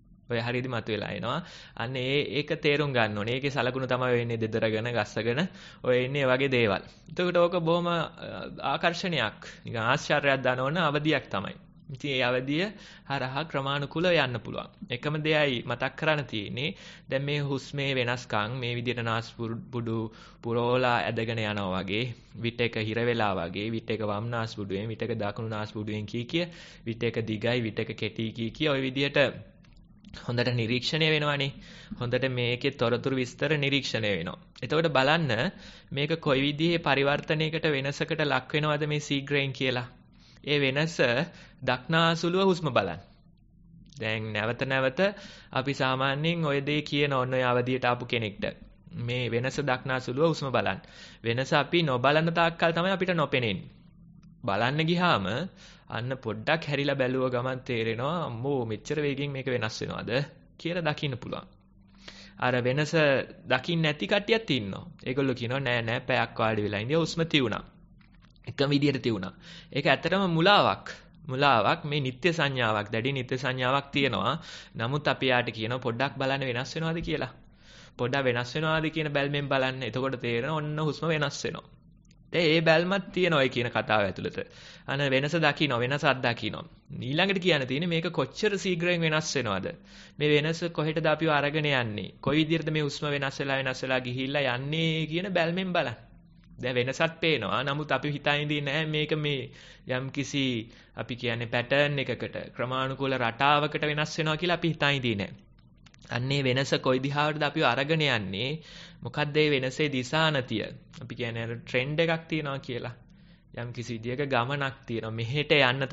අන්න ඒක තේරුම් ගන්න ඕනේ. ඒකේ සලකුණු තමයි වෙන්නේ දෙදරගෙන ගස්සගෙන ඔය ඉන්නේ වගේ දේවල්. එතකොට ඕක බොහොම ආකර්ෂණයක්. නිකන් ආශ්චර්යයක් දනවන අවධියක් තමයි. ඉතින් ඒ අවධිය හරහා ක්‍රමානුකූලව යන්න පුළුවන්. එකම දෙයයි මතක් කරන්න තියෙන්නේ දැන් මේ හුස්මේ වෙනස්කම් මේ විදිහට නාස්පුඩු පුරෝලා ඇදගෙන යනවා වගේ විට එක හිර වෙලා වගේ විට එක වම් නාස්පුඩුවෙන් විට එක දකුණු නාස්පුඩුවෙන් කිය විට එක දිගයි විට එක කෙටි කිය ඔය විදිහට හොඳට නිරීක්ෂණය වෙනවානේ. හොඳට මේකේ තොරතුරු විස්තර නිරීක්ෂණය වෙනවා. එතකොට බලන්න මේක කොයි විදිහේ පරිවර්තනයකට වෙනසකට ලක් වෙනවද මේ සීග්‍රේන් කියලා. ඒ වෙනස දක්නාසුලුව හුස්ම බලන්න. දැන් නැවත අපි සාමාන්‍යයෙන් ඔය දේ කියන ඔන්න ඔය අවධියට ආපු කෙනෙක්ට මේ වෙනස දක්නාසුලුව හුස්ම බලන්න. වෙනස අපි නොබලන තාක්කල් තමයි අපිට නොපෙනෙන්නේ. බලන්න ගියාම අන්න පොඩ්ඩක් හැරිලා බැලුව ගමන් තේරෙනවා අම්මෝ මෙච්චර වේගෙන් මේක වෙනස් වෙනවද කියලා දකින්න පුළුවන්. අර වෙනස දකින්න නැති කට්ටියක් ඉන්නවා. ඒගොල්ලෝ කියනවා නෑ පැයක් වාඩි වෙලා ඉඳිය හුස්ම තියුණා. එකම විදියට තියුණා. ඒක ඇත්තටම මුලාවක් මේ නිත්‍ය සංඥාවක් දැඩි නිත්‍ය සංඥාවක් තියෙනවා. නමුත් අපි යාට කියනවා පොඩ්ඩක් බලන්න වෙනස් වෙනවද කියලා. පොඩ්ඩක් වෙනස් වෙනවද කියන බැල්මෙන් බලන්න. එතකොට තේරෙනවා ඔන්න හුස්ම වෙනස් වෙනවා. ඒ බැල්මත් තියෙනවා කියන කතාව ඇතුළත. අන වෙනස අත්දකින්න. ඊළඟට කියන්න තියෙන්නේ මේක කොච්චර ශීඝ්‍රයෙන් වෙනස් වෙනවද? මේ වෙනස කොහෙටද අපිව අරගෙන යන්නේ? කොයි විදිහටද මේ හුස්ම වෙනස් වෙලා ගිහිල්ලා යන්නේ කියන බැල්මෙන් බලන්න. දැන් වෙනසක් පේනවා. නමුත් අපි හිතන්නේ නැහැ මේක මේ යම්කිසි අපි කියන්නේ පැටර්න් එකකට ක්‍රමානුකූල රටාවකට වෙනස් වෙනවා කියලා අපි හිතන්නේ නැහැ. අන්නේ වෙනස කොයි දිහාවටද අපිව අරගෙන යන්නේ? මොකක්ද මේ වෙනසේ දිශානතිය? අපි කියන්නේ ට්‍රෙන්ඩ් එකක් තියෙනවා කියලා. යම්කිසි විදියක ගමනක් තියෙනවා. මෙහෙට යන්න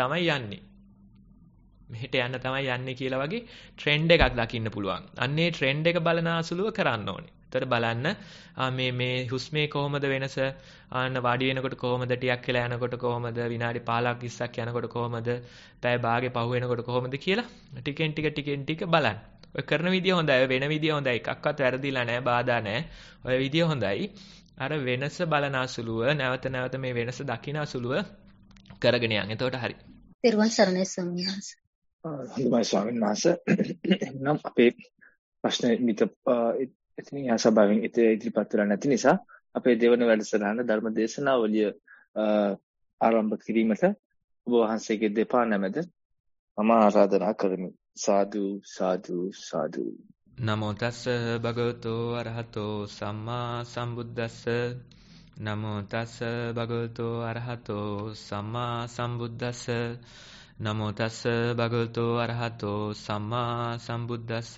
තමයි යන්නේ කියලා වගේ ට්‍රෙන්ඩ් එකක් දකින්න පුළුවන්. අන්නේ ට්‍රෙන්ඩ් එක බලන අසුලුව කරන්න ඕනේ. ඒතර බලන්න මේ හුස්මේ කොහොමද වෙනස? ආන්න වාඩි වෙනකොට කොහොමද? ටිකක් වෙලා යනකොට කොහොමද? විනාඩි 15ක් 20ක් යනකොට කොහොමද? පැය භාගේ පහු වෙනකොට කොහොමද කියලා ටිකෙන් ටික බලන්න. ඔය කරන විදිය හොඳයි. වෙන විදිය හොඳයි. එකක්වත් වැරදිලා නැහැ, බාධා නැහැ. ඔය විදිය හොඳයි. අර වෙනස බලන අසුලුව නැවත මේ වෙනස දකින අසුලුව කරගෙන යන්න. එතකොට හරි. තෙරුවන් සරණයි ස්වාමීන් වහන්සේ. හොඳයි ස්වාමීන් වහන්සේ. නම් අපේ ප්‍රශ්න එතනින් සභාවෙන් ඉදිරිපත් වෙලා නැති නිසා අපේ දෙවන වැඩසටහන ධර්ම දේශනාවලිය ආරම්භ කිරීමට ඔබ වහන්සේගේ දෙපා නැමෙද මම ආරාධනා කරමි. සාදු සාදු සාදු. නමෝ තස්ස භගවතෝ අරහතෝ සම්මා සම්බුද්දස්ස. නමෝ තස්ස භගවතෝ අරහතෝ සම්මා සම්බුද්දස්ස. නමෝ තස්ස භගවතෝ අරහතෝ සම්මා සම්බුද්දස්ස.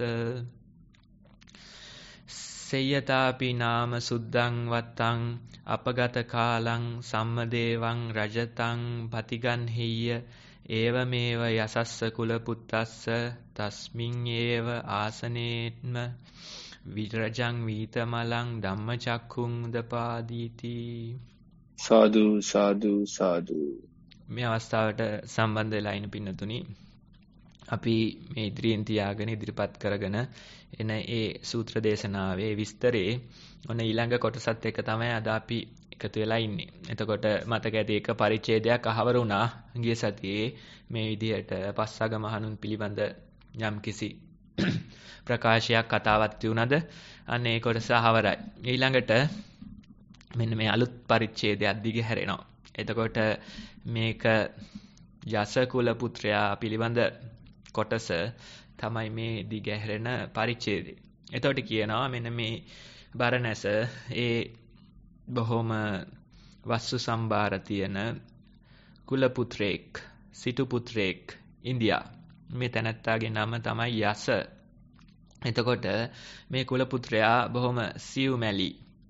සේයතාපි නාම සුද්ධං වත්තං අපගත කාලං සම්මදේවං රජතං පතිගන්හිය ඒවමේව යසස්ස කුල පුත්තස්ස තස්මින් ඒව ආසනේත්ම විරජං වීතමලං ධම්මචක්ඛුං දපාදීති. සාදු සාදු සාදු. මේ අවස්ථාවට සම්බන්ධ වෙලා ඉන්න පින්නතුනි අපි මේ ඉදිරියෙන් තියාගෙන ඉදිරිපත් කරගෙන එන ඒ සූත්‍ර දේශනාවේ විස්තරේ ඔන්න ඊළඟ කොටසත් එක තමයි අද අපි එකතු වෙලා ඉන්නේ. එතකොට මතක ඇති එක පරිච්ඡේදයක් අහවර වුණා ගිය සතියේ මේ විදිහට පස්වග මහණුන් පිළිබඳ යම්කිසි ප්‍රකාශයක් කතාවක් තියුණාද අන්න ඒ කොටස අහවරයි. ඊළඟට මෙන්න මේ අලුත් පරිච්ඡේදයක් දිග හැරෙනවා. එතකොට මේක යස කුල පුත්‍රයා පිළිබඳ කොටස තමයි මේ දිගහැරෙන පරිච්ඡේදය. එතකොට කියනවා මෙන්න මේ බරණැස ඒ බොහොම වස්තු සම්භාර තියෙන කුල පුත්‍රයෙක්, සිටු පුත්‍රයෙක් ඉන්දියා. මේ තැනැත්තාගේ නම තමයි යස. එතකොට මේ කුල පුත්‍රයා බොහොම සියුමැලි.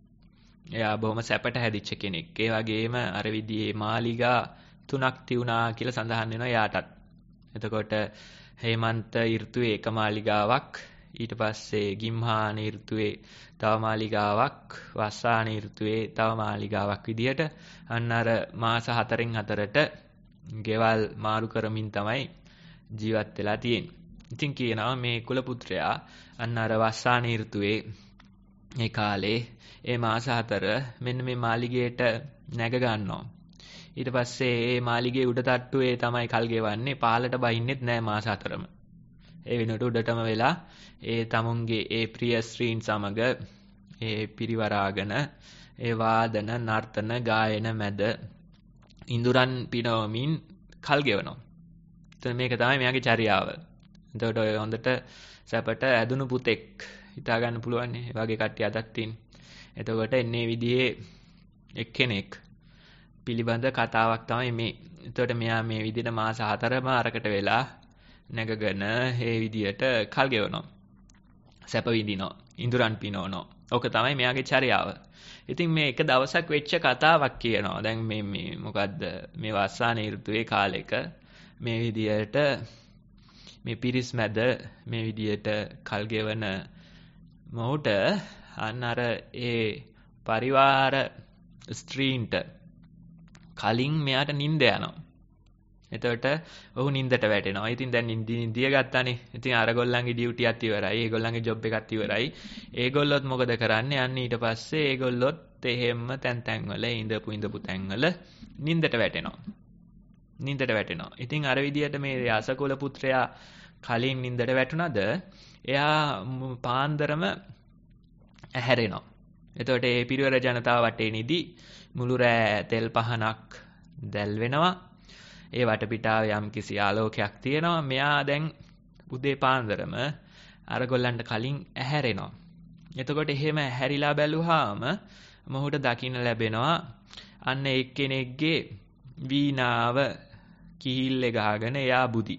එයා බොහොම සැපට හැදිච්ච කෙනෙක්. ඒ වගේම අර විදිහේ මාලිගා 3ක් තියුණා කියලා සඳහන් වෙනවා යාටත්. එතකොට හේමන්ත ඍතුවේ එක මාලිගාවක්, ඊට පස්සේ ගිම්හාන ඍතුවේ තව මාලිගාවක්, වස්සාන ඍතුවේ තව මාලිගාවක් විදියට අන්න අර මාස 4න් 4ට ගෙවල් මාරු කරමින් තමයි ජීවත් වෙලා තියෙන්නේ. ඉතින් කියනවා මේ කුල පුත්‍රයා අන්න අර වස්සාන ඍතුවේ ඒ කාලේ ඒ මාස 4 මෙන්න මේ මාලිගයට නැග ගන්නවා. ඊට පස්සේ මේ මාලිගයේ උඩ තට්ටුවේ තමයි කල් ගෙවන්නේ. පාලට බහින්නෙත් නෑ මාස 4ම. ඒ වෙනකොට උඩටම වෙලා ඒ තමුන්ගේ ඒ ප්‍රිය ස්ත්‍රීන් සමග ඒ පිරිවරාගෙන ඒ වාදන, නර්තන, ගායන මැද ඉඳුරන් පිනවමින් කල් ගෙවනවා. එතන මේක තමයි මෙයාගේ චර්යාව. එතකොට ඔය හොඳට සැපට ඇදුණු පුතෙක් හිතා ගන්න පුළුවන් නේ. ඒ වගේ කට්ටිය අදත් තියෙන. එතකොට එන්නේ විදිහේ එක්කෙනෙක් පිළිබඳ කතාවක් තමයි මේ. එතකොට මෙයා මේ විදිහට මාස 4ම අරකට වෙලා නැගගෙන මේ විදිහට කල් ගෙවනවා. සැප විඳිනවා. ඉඳුරන් පිනවනවා. ඕක තමයි මෙයාගේ චර්යාව. ඉතින් මේ එක දවසක් වෙච්ච කතාවක් කියනවා. දැන් මේ මොකද්ද මේ වස්සාන ඍතුවේ කාලෙක මේ විදිහට මේ පිරිස් මැද මේ විදිහට කල් ගෙවන මොහුට අන්න අර ඒ පරිවාර ස්ත්‍රීන්ට කලින් මෙයාට නිින්ද යනවා. එතකොට ඔහු නිින්දට වැටෙනවා. ඉතින් දැන් නිින්දිය ගත්තානේ. ඉතින් අරගොල්ලන්ගේ ඩියුටියත් ඉවරයි. ඒගොල්ලන්ගේ ජොබ් එකත් ඉවරයි. ඒගොල්ලොත් මොකද කරන්නේ? අන්න ඊට පස්සේ ඒගොල්ලොත් එහෙම්ම තැන් වල ඉඳපු තැන්වල නිින්දට වැටෙනවා. ඉතින් අර විදියට මේ යසකුල පුත්‍රයා කලින් නිින්දට වැටුණාද එයා පාන්දරම ඇහැරෙනවා. එතකොට ඒ පිරිවර ජනතාව වටේ නිදි මුළු රෑ තෙල් පහනක් දැල් වෙනවා. ඒ වටපිටාව යම්කිසි ආලෝකයක් තියෙනවා. මෙයා දැන් උදේ පාන්දරම අරගොල්ලන්ට කලින් ඇහැරෙනවා. එතකොට එහෙම ඇහැරිලා බැලුවාම මොහුට දකින්න ලැබෙනවා අන්න එක්කෙනෙක්ගේ වීණාව කිහිල්ලේ ගහගෙන එයා බුදි.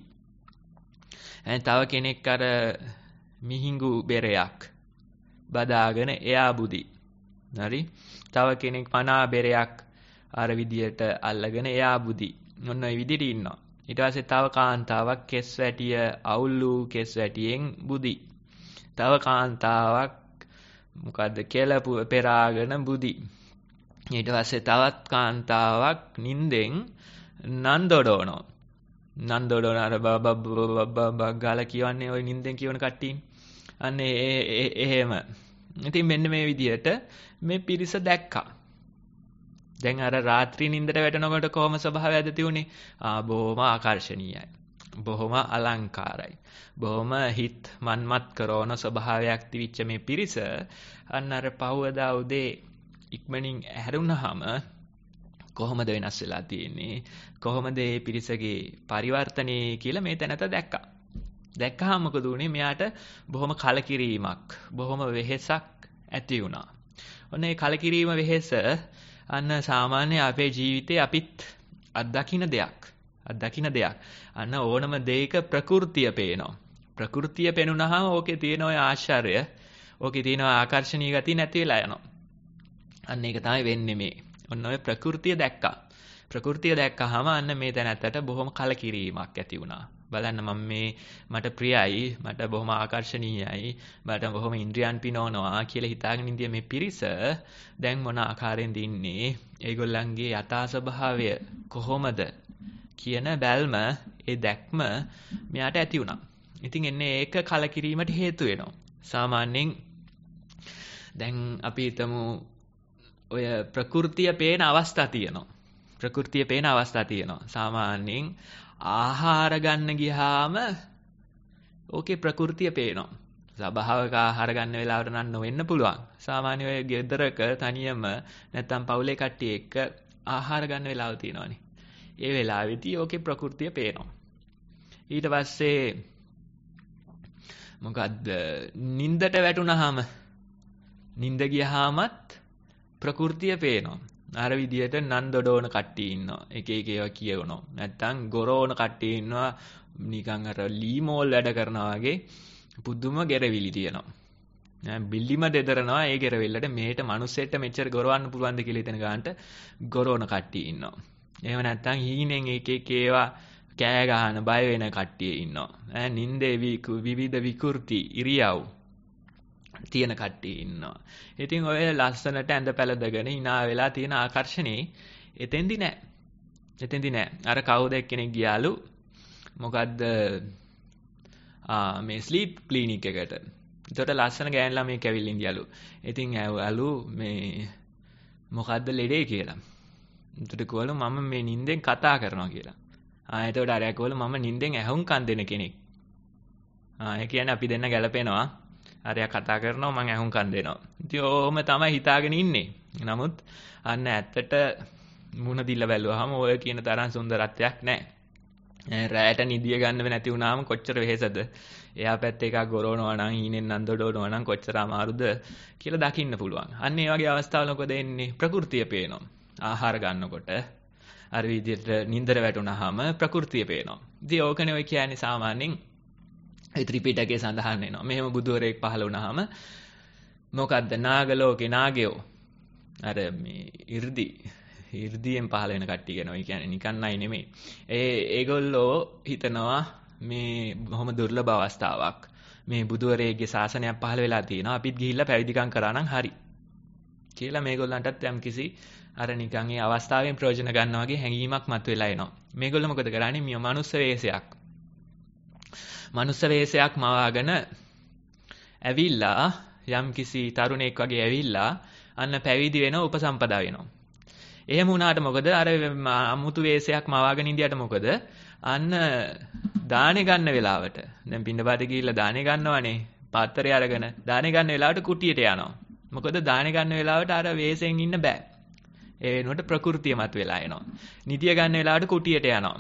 තව කෙනෙක් අර මිහිඟු බෙරයක් බදාගෙන එයා බුදි. හරි? තව කෙනෙක් පනා බෙරයක් අර විදියට අල්ලගෙන එයා බුදි. ඔන්න ඔය විදිහට ඉන්නවා. ඊට පස්සේ තව කාන්තාවක් කෙස් වැටිය අවුල්ලු කෙස් වැටියෙන් බුදි. තව කාන්තාවක් මොකද්ද කෙලපු පෙරාගෙන බුදි. ඊට පස්සේ තවත් කාන්තාවක් නින්දෙන් නන්දොඩවනවා. නන්දොඩවන අර බබ ගාලා කියවන්නේ ওই නින්දෙන් කියවන කට්ටිය. අන්න එහෙම. ඉතින් මෙන්න මේ විදිහට මේ පිරිස දැක්කා. දැන් අර රාත්‍රී නින්දට වැටෙනකොට කොහොම ස්වභාවයද තියුනේ? බොහොම ආකර්ශනීයයි. බොහොම අලංකාරයි. බොහොම හිත මන්මත් කරන ස්වභාවයක් තිබිච්ච මේ පිරිස අන්න අර පහවදා උදේ ඉක්මනින් ඇහැරුණාම කොහොමද වෙනස් වෙලා තියෙන්නේ? කොහොමද මේ පිරිසගේ පරිවර්තනය කියලා මේ තැනත දැක්කා. දැක්කහම මොකද උනේ? මෙයාට බොහොම කලකිරීමක්, බොහොම වෙහෙසක් ඇති වුණා. ඔන්න ඒ කලකිරීම වෙහෙස අන්න සාමාන්‍ය අපේ ජීවිතේ අපිත් අත්දකින්න දෙයක්. අන්න ඕනම දෙයක ප්‍රകൃතිය පේනවා. ප්‍රകൃතිය පෙනුනහම ඕකේ තියෙන ඔය ආශ්චර්ය, ඕකේ තියෙන ආකර්ෂණීය ගතිය නැති වෙලා යනවා. අන්න ඒක තමයි වෙන්නේ මේ. ඔන්න ඔය ප්‍රകൃතිය දැක්කා. ප්‍රകൃතිය දැක්කහම අන්න මේ තැනත්තට බොහොම කලකිරීමක් ඇති වුණා. බලන්න මට ප්‍රියයි, මට බොහොම ආකර්ශනීයයි, මට බොහොම ඉන්ද්‍රියන් පිනවනවා කියලා හිතාගෙන ඉඳිය මේ පිරිස දැන් මොන ආකාරයෙන්ද ඉන්නේ? ඒගොල්ලන්ගේ යථා ස්වභාවය කොහොමද කියන බැල්ම, ඒ දැක්ම මෙයාට ඇති වුණා. ඉතින් එන්නේ ඒක කලකිරීමට හේතු වෙනවා. සාමාන්‍යයෙන් දැන් අපි හිතමු ඔය ප්‍රകൃතිය පේන අවස්ථා තියෙනවා. සාමාන්‍යයෙන් ආහාර ගන්න ගියාම ඕකේ ප්‍රകൃතිය පේනවා. ස්වභාවික ආහාර ගන්න වෙලාවට නම් නොවෙන්න පුළුවන්. සාමාන්‍ය ඔය ගෙදරක තනියම නැත්තම් පවුලේ කට්ටිය එක්ක ආහාර ගන්න වෙලාව තියෙනවනේ. ඒ වෙලාවෙදී ඕකේ ප්‍රകൃතිය පේනවා. ඊට පස්සේ මොකද්ද නින්දට වැටුනහම නින්ද ගියාමත් ප්‍රകൃතිය පේනවා. අර විදියට නන්දොඩෝන කට්ටිය ඉන්නවා. එක එක ඒවා කියවනවා. නැත්තම් ගොරෝන කට්ටිය ඉන්නවා. නිකන් අර ලීමෝල් වැඩ කරනවා වගේ පුදුම ගෙරවිලි තියෙනවා. බිල්ලිම දෙදරනවා ඒ ගෙරවිල්ලට මේට මිනිස්සෙට මෙච්චර ගොරවන්න පුළුවන්ද කියලා හිතන ගානට ගොරෝන කට්ටිය ඉන්නවා. එහෙම නැත්තම් හීනෙන් එක එක ඒවා කෑ ගහන බය වෙන කට්ටිය ඉන්නවා. නින්දේ විවිධ විකෘති ඉරියව් තියෙන කට්ටිය ඉන්නවා. ඉතින් ඔය ලස්සනට ඇඳ පැළඳගෙන hina වෙලා තියෙන ආකර්ෂණේ එතෙන්දි නෑ. එතෙන්දි නෑ. අර කවුද එක්කෙනෙක් ගියාලු මොකද්ද මේ ස්ලීප් ක්ලිනික් එකට. ඒකට ලස්සන ගෑන් ළමෙක් ඇවිල්ලා ඉඳියලු. ඉතින් ඇහුවලු මේ මොකද්ද ලෙඩේ කියලා. ඒකට කිව්වලු මම මේ නිින්දෙන් කතා කරනවා කියලා. එතකොට අරයා කිව්වලු මම නිින්දෙන් ඇහුම්කන් දෙන කෙනෙක්. ඒ කියන්නේ අපි දෙන්න ගැලපෙනවා. අරයා කතා කරනවා මං ඇහුම්කන් දෙනවා. ඉතින් ඕම තමයි හිතාගෙන ඉන්නේ. නමුත් අන්න ඇත්තට මුණ දිල්ල බැලුවාම ඔය කියන තරම් සුන්දරත්වයක් නැහැ. රැයට නිදිය ගන්න නැති වුණාම කොච්චර වෙහෙසද? එයා පැත්තේ එකක් ගොරවනවා නම් හීනෙන් නන්දොඩවනවා නම් කොච්චර අමාරුද කියලා දකින්න පුළුවන්. අන්න ඒ වගේ අවස්ථාවල මොකද එන්නේ? ප්‍රകൃතිය පේනවා. ආහාර ගන්නකොට අර විදිහට නින්දර වැටුනහම ප්‍රകൃතිය පේනවා. ඉතින් ඕකනේ ඔය කියන්නේ සාමාන්‍යයෙන් ඒ ත්‍රිපිටකයේ සඳහන් වෙනවා. මෙහෙම බුදුවරයෙක් පහළ වුණාම මොකද්ද නාගලෝකේ නාගයෝ අර මේ 이르දියෙන් පහළ වෙන කට්ටිය කියනවා. ඒ කියන්නේ නිකන් නයි නෙමෙයි. ඒගොල්ලෝ හිතනවා මේ බොහොම දුර්ලභ අවස්ථාවක්. මේ බුදුවරයෙක්ගේ ශාසනයක් පහළ වෙලා තියෙනවා. අපිත් ගිහිල්ලා පැවිදිකම් කරා නම් හරි. කියලා මේගොල්ලන්ටත් යම්කිසි අර නිකන් ඒ අවස්ථාවෙන් ප්‍රයෝජන ගන්නවා වගේ හැඟීමක් මතුවලා එනවා. මේගොල්ලෝ මොකද කරන්නේ? මේ මනුස්ස වේශයක්. මනුස්ස වේශයක් මවාගෙන ඇවිල්ලා යම්කිසි තරුණෙක් වගේ ඇවිල්ලා අන්න පැවිදි වෙනවා උපසම්පදා වෙනවා. එහෙම වුණාට මොකද අර අමුතු වේශයක් මවාගෙන ඉඳියට මොකද අන්න දානේ ගන්න වෙලාවට දැන් පින්නපාතේ ගිහිල්ලා දානේ ගන්නවනේ පාත්‍රය අරගෙන දානේ ගන්න වෙලාවට කුටියට යනවා. මොකද දානේ ගන්න වෙලාවට අර වේශයෙන් ඉන්න බෑ. ඒ වෙනුවට ප්‍රകൃතිය මත වෙලා එනවා. නිදිය ගන්න වෙලාවට කුටියට යනවා.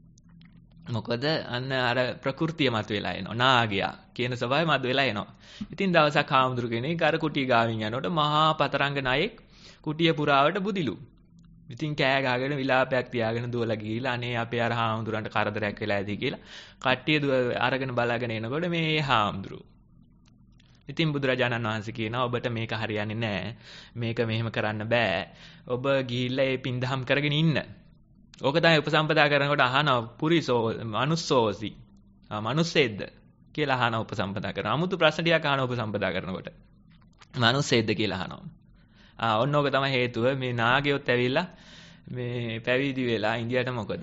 මොකද අන්න අර ප්‍රകൃතිය මත වෙලා එනවා. නාගයා කියන ස්වභාවය මත වෙලා එනවා. ඉතින් දවසක් හාමුදුරු කෙනෙක් අර කුටිය ගාවින් යනකොට මහා පතරංග නායෙක් කුටිය පුරාවට බුදිලු. ඉතින් කෑ ගහගෙන විලාපයක් තියාගෙන දුවලා ගිහිලා අනේ අපේ අර හාමුදුරන්ට කරදරයක් වෙලා ඇති කියලා කට්ටිය අරගෙන බලාගෙන එනකොට මේ හාමුදුරු. ඉතින් බුදුරජාණන් වහන්සේ කියනවා ඔබට මේක හරියන්නේ නැහැ. මේක මෙහෙම කරන්න බෑ. ඔබ ගිහිල්ලා ඒ පින්දහම් කරගෙන ඉන්න. ඕක තමයි උපසම්පදා කරනකොට අහනවා පුරිසෝ මනුස්සෝසි. මනුස්සෙද්ද කියලා අහන උපසම්පදා කරනවා. 아무තු ප්‍රශ්න ටිකක් අහන උපසම්පදා කරනකොට. මනුස්සෙද්ද කියලා අහනවා. ඔන්න ඕක තමයි හේතුව. මේ නාගයොත් ඇවිල්ලා මේ පැවිදි වෙලා ඉන්දියාට මොකද?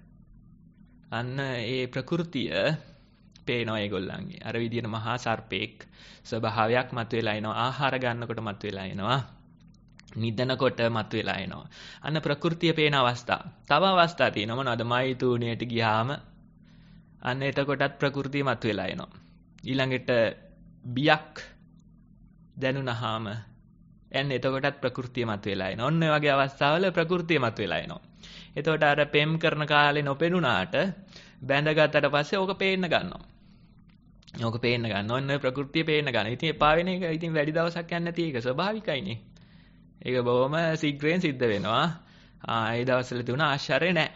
අන්න ඒ ප්‍රകൃතිය පේනවා ඒගොල්ලන්ගේ. අර විදියට මහා සර්පෙක් ස්වභාවයක් මතුවලා එනවා. ආහාර ගන්නකොට මතුවලා එනවා. නිදනකොට මතුවලා එනවා. අන්න ප්‍රകൃතිය පේන අවස්ථා. තව අවස්ථා තියෙනවා මොනවද? මෛතුණියට ගියාම අන්න එතකොටත් ප්‍රകൃතිය මතුවලා එනවා. ඊළඟට බියක් දැනුණාම එන්න එතකොටත් ප්‍රകൃතිය මතුවලා එනවා. ඔන්න ඔය වගේ අවස්ථාවල ප්‍රകൃතිය මතුවලා එනවා. එතකොට අර පෙම් කරන කාලේ නොපෙනුනාට බැඳගත්තට පස්සේ ඕක පේන්න ගන්නවා. ඕක පේන්න ගන්න. ඔන්න ඔය ප්‍රകൃතිය පේන්න ගන්න. ඉතින් එපා වෙන එක ඉතින් වැඩි දවසක් යන්නේ නැති එක ස්වභාවිකයිනේ. ඒක බොහොම ශීඝ්‍රයෙන් සිද්ධ වෙනවා. ඒ දවස්වල තිබුණ ආශ්චර්ය නැහැ.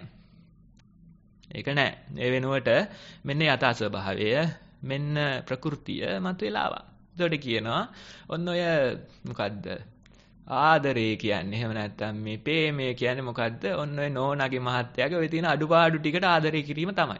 ඒක නැහැ. ඒ වෙනුවට මෙන්න යථා ස්වභාවය මෙන්න ප්‍රകൃතිය මතුවලා ආවා. එතකොට කියනවා ඔන්න ඔය මොකද්ද? ආදරේ කියන්නේ එහෙම නැත්නම් මේ ප්‍රේමය කියන්නේ මොකද්ද? ඔන්න ඔය නෝනාගේ මහත්තයාගේ ඔය තියෙන අඩුපාඩු ටිකට ආදරේ කිරීම තමයි.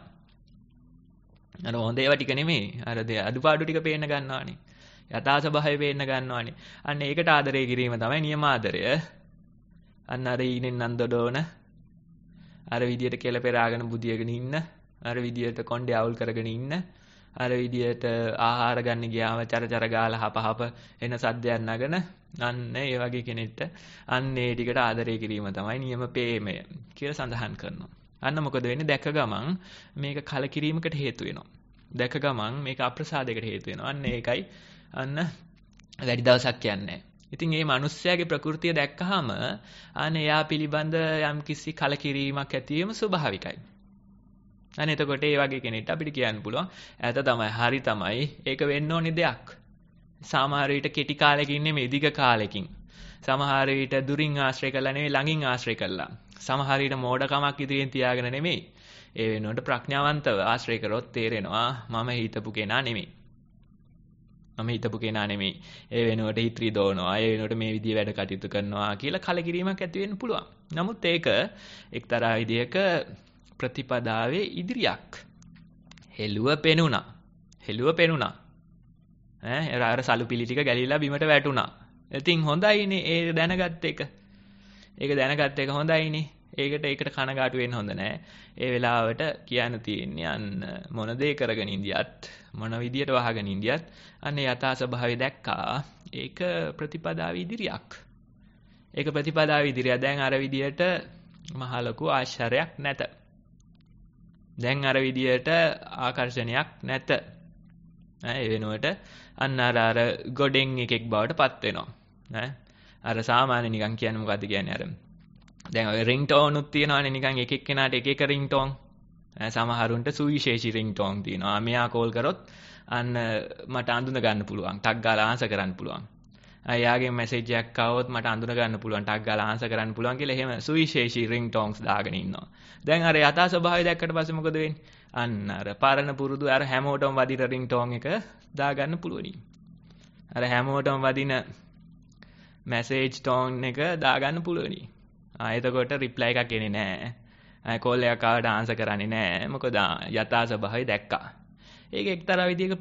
අර හොඳ ඒවා ටික නෙමෙයි. අර අඩුපාඩු ටික පේන්න ගන්නවානේ. යථා ස්වභාවය පේන්න ගන්නවානේ. අන්න ඒකට ආදරේ කිරීම තමයි නියමාදරය. අන්න අර ඊනෙන් නන්දඩෝන අර විදියට කෙල පෙරාගෙන බුදියගෙන ඉන්න, අර විදියට කොණ්ඩේ අවුල් කරගෙන ඉන්න, අර විදියට ආහාර ගන්න ගියාම චරචර ගාලා හපහප එන සද්දයක් නගන අන්න ඒ වගේ කෙනෙක්ට අන්න ඒ ටිකට ආදරය කිරීම තමයි නියම ප්‍රේමය කියලා සඳහන් කරනවා. අන්න මොකද වෙන්නේ? දැක ගමන් මේක කලකිරීමකට හේතු වෙනවා. දැක ගමන් මේක අප්‍රසාදයකට හේතු වෙනවා. අන්න ඒකයි අන්න වැඩි දවසක් යන්නේ. ඉතින් මේ මිනිස්යාගේ ප්‍රകൃතිය දැක්කහම අන්න එයා පිළිබඳ යම්කිසි කලකිරීමක් ඇති වීම ස්වභාවිකයි. අනේ එතකොට ඒ වගේ කෙනෙක්ට අපිට කියන්න පුළුවන් ඇත තමයි හරි තමයි ඒක වෙන්න ඕනේ දෙයක්. සමහර විට කෙටි කාලෙකින් නෙමෙයි දිග කාලෙකින්. සමහර විට දුරින් ආශ්‍රය කරලා නෙමෙයි ළඟින් ආශ්‍රය කරලා. සමහර විට මෝඩකමක් ඉදිරියෙන් තියාගෙන නෙමෙයි. ඒ වෙනුවට ප්‍රඥාවන්තව ආශ්‍රය කරොත් තේරෙනවා මම හිතපු කෙනා නෙමෙයි. මම හිතපු කෙනා නෙමෙයි. ඒ වෙනුවට හිත රිදවනවා. ඒ වෙනුවට මේ විදිහේ වැඩ කටයුතු කරනවා කියලා කලකිරීමක් ඇති වෙන්න පුළුවන්. නමුත් ඒක එක්තරා විදිහක ප්‍රතිපදාවේ ඉදිරියක්. හෙළුව පෙනුණා. අර සලු පිලි ටික ගැලිලා බිමට වැටුණා. ඉතින් හොඳයිනේ ඒ දැනගත්ත එක. ඒක දැනගත්ත එක හොඳයිනේ. ඒකට කනගාටු වෙන්න හොඳ නැහැ. ඒ වෙලාවට කියන්න තියෙන්නේ අන්න මොන දේ කරගෙන ඉඳියත් මොන විදියට වහගෙන ඉඳියත් අන්න යථා ස්වභාවය දැක්කා. ඒක ප්‍රතිපදාවේ ඉදිරියක්. ඒක ප්‍රතිපදාවේ ඉදිරිය. දැන් අර විදියට මහ ලොකු ආශ්චර්යයක් නැත. දැන් අර විදියට ආකර්ෂණයක් නැත. ඒ වෙනුවට අන්න අර ගොඩෙන් එකෙක් බවට පත් වෙනවා. අර සාමාන්‍ය නිකන් කියන්නේ මොකද්ද කියන්නේ අර දැන් ඔය රින්ග්ටෝන් උත් තියෙනවානේ නිකන් එක එක්කෙනාට එක එක රින්ග්ටෝන්. සමහරුන්ට සුවිශේෂී රින්ග්ටෝන් තියෙනවා. මෙයා කෝල් කරොත් අන්න මට අඳුන ගන්න පුළුවන්. ටක් ගාලා ආන්සර් කරන්න පුළුවන්. එයාගේ මැසේජ් එකක් ආවොත් මට අඳුන ගන්න පුළුවන්. ටක් ගාලා ආන්සර් කරන්න පුළුවන් කියලා එහෙම සුවිශේෂී රින්ග්ටෝන්ස් දාගෙන ඉන්නවා. දැන් අර යථා ස්වභාවය දැක්කට පස්සේ මොකද වෙන්නේ? අන්න අර පරණ පුරුදු අර හැමෝටම වදින රින්ග්ටෝන් එක දාගන්න පුළුවනි. අර හැමෝටම වදින මැසේජ් ටෝන් එක දාගන්න පුළුවනි. එතකොට රිප්ලයි එකක් එන්නේ නැහැ. කෝල් එකක් ආවට ආන්සර් කරන්නේ නැහැ. මොකද යථා ස්වභාවය දැක්කා. ඒක එක්තරා විදිහක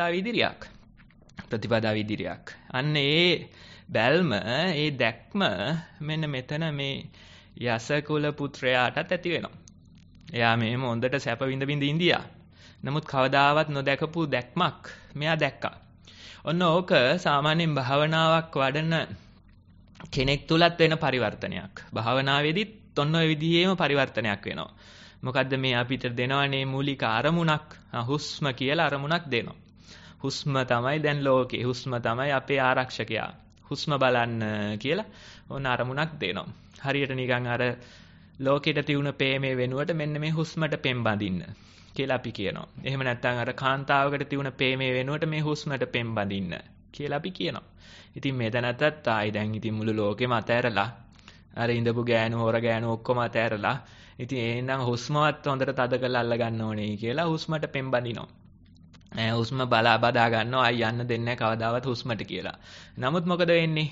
ප්‍රතිපදාව ඉදිරියක්. අන්න ඒ බැල්ම, ඒ දැක්ම මෙන්න මෙතන මේ යසකුල පුත්‍රයාටත් ඇති වෙනවා. එයා මේ හොඳට සැප විඳ ඉඳියා. නමුත් කවදාවත් නොදැකපු දැක්මක් මෙයා දැක්කා. ඔන්න ඕක සාමාන්‍යයෙන් භාවනාවක් වඩන කෙනෙක් තුලත් වෙන පරිවර්තනයක්. භාවනාවේදීත් ඔන්න ඔය විදිහේම පරිවර්තනයක් වෙනවා. මොකද්ද මේ අපිට දෙනවනේ මූලික අරමුණක්, හුස්ම කියලා අරමුණක් දෙනවා. හුස්ම තමයි දැන් ලෝකේ. හුස්ම තමයි අපේ ආරක්ෂකයා. හුස්ම බලන්න කියලා ඕන අරමුණක් දෙනවා. හරියට නිකන් අර ලෝකෙට තියුණ පේමේ වෙනුවට මෙන්න මේ හුස්මට පෙම් බඳින්න කියලා අපි කියනවා. එහෙම නැත්නම් අර කාන්තාවකට තියුණ පේමේ වෙනුවට මේ හුස්මට පෙම් බඳින්න කියලා අපි කියනවා. ඉතින් මෙතනටත් ආයි දැන් ඉතින් මුළු ලෝකෙම අතෑරලා අර ඉඳපු ගෑනු හොර ගෑනු ඔක්කොම අතෑරලා ඉතින් එහෙනම් හුස්මවත් හොඳට තද කරලා අල්ල ගන්න ඕනේ කියලා හුස්මට පෙම් බඳිනවා. හුස්ම බදා ගන්නවා අය යන්න දෙන්නේ කවදාවත් හුස්මට කියලා. නමුත් මොකද වෙන්නේ?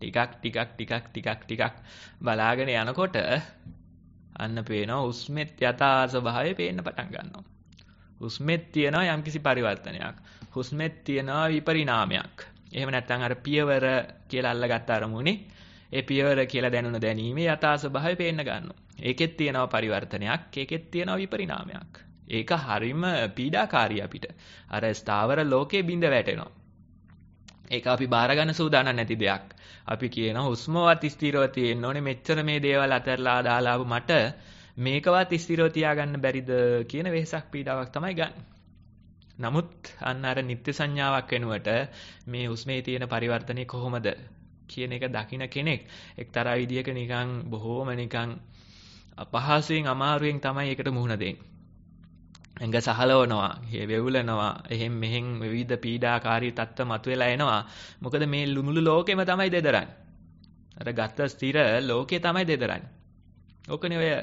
ටිකක් බලාගෙන යනකොට අන්න පේනවා හුස්මෙත් යථා ස්වභාවය පේන්න පටන් ගන්නවා. හුස්මෙත් තියෙනවා යම්කිසි පරිවර්තනයක්. හුස්මෙත් තියෙනවා විපරිණාමයක්. එහෙම නැත්නම් අර පියවර කියලා අල්ලගත්ත අරමුණේ ඒ පියවර කියලා දැනුණ දැනීමේ යථා ස්වභාවය පේන්න ගන්නවා. ඒකෙත් තියෙනවා පරිවර්තනයක්, ඒකෙත් තියෙනවා විපරිණාමයක්. ඒක හරිම පීඩාකාරී අපිට. අර ස්ථාවර ලෝකේ බිඳ වැටෙනවා. ඒක අපි බාර ගන්න සූදානම් නැති දෙයක්. අපි කියන හුස්මවත් ස්ථිරව තියෙන්න ඕනේ. මෙච්චර මේ දේවල් අතරලා දාලා මට මේකවත් ස්ථිරව තියාගන්න බැරිද කියන වෙහසක් පීඩාවක් තමයි ගන්න. නමුත් අන්න අර නිත්‍ය සංඥාවක් වෙනුවට මේ හුස්මේ තියෙන පරිවර්තනය කොහොමද කියන එක දකින්න කෙනෙක් එක්තරා විදියක නිකන් බොහෝම නිකන් අපහසුයෙන් අමාරුවෙන් තමයි ඒකට මුහුණ දෙන්නේ. එංග සහලවනවා, වෙවුලනවා, එහෙන් මෙහෙන් විවිධ පීඩාකාරී තත්ත්ව මතුවලා එනවා. මොකද මේ මුළු ලෝකෙම තමයි දෙදරන්නේ. අර ගත ස්ථිර ලෝකේ තමයි දෙදරන්නේ. ඕකනේ ඔය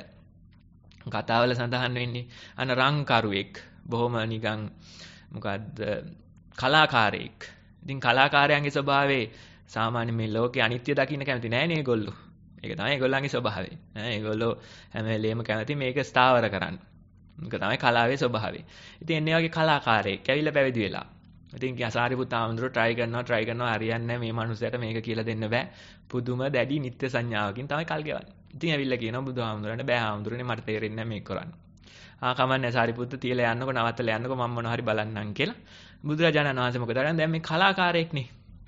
කතාවල සඳහන් වෙන්නේ. අන රංකරුවෙක් බොහොම නිකන් මොකද්ද කලාකාරයෙක්. ඉතින් කලාකාරයන්ගේ ස්වභාවය සාමාන්‍ය මේ ලෝකේ අනිත්‍ය දකින්න කැමති නෑනේ ඒගොල්ලෝ. ඒක තමයි ඒගොල්ලන්ගේ ස්වභාවය. ඒගොල්ලෝ හැම වෙලේම කැමති මේක ස්ථාවර කරන්න. ඒක තමයි කලාවේ ස්වභාවය. ඉතින් එන්නේ වගේ කලාකාරයෙක් ඇවිල්ලා පැවිදි වෙලා. ඉතින් සාරිපුත් ආමඳුර try කරනවා හරියන්නේ මේ මනුස්සයාට මේක කියලා දෙන්න බෑ. පුදුම දැඩි නිත්‍ය සංඥාවකින් තමයි කල් ගෙවන්නේ. ඉතින් ඇවිල්ලා කියනවා බුදුහාමුදුරනේ බෑ හාමුදුරනේ මට තේරෙන්නේ නැහැ මේක කරන්න. කමන්නේ සාරිපුත්ත තියලා යන්නකෝ නවත්තලා යන්නකෝ මම මොනවා හරි බලන්නම් කියලා. බුදුරජාණන් වහන්සේ මොකද කරන්නේ? දැන් මේ කලාකාරයෙක්නේ.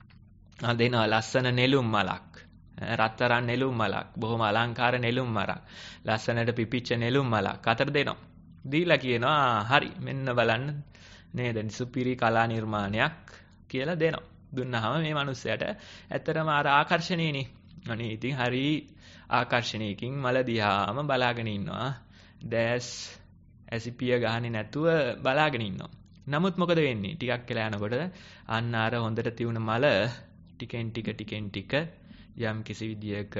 දෙනවා ලස්සන නෙළුම් මලක්. රත්තරන් නෙළුම් මලක්. බොහොම අලංකාර නෙළුම් මලක්. ලස්සනට පිපිච්ච නෙළුම් මලක් අතර දෙනවා. දීලා කියනවා හරි මෙන්න බලන්න නේද සුපිරි කලා නිර්මාණයක් කියලා දෙනවා. දුන්නාම මේ මිනිස්සයාට ඇත්තටම අර ආකර්ෂණීයනේ. අනේ ඉතින් හරි ආකර්ෂණයකින් මල දිහාම බලාගෙන ඉන්නවා. දැස් ඇසිපිය ගහන්නේ නැතුව බලාගෙන ඉන්නවා. නමුත් මොකද වෙන්නේ? ටිකක් වෙලා යනකොට අන්න අර හොඳට තියුණ මල ටිකෙන් ටික යම් කිසි විදියක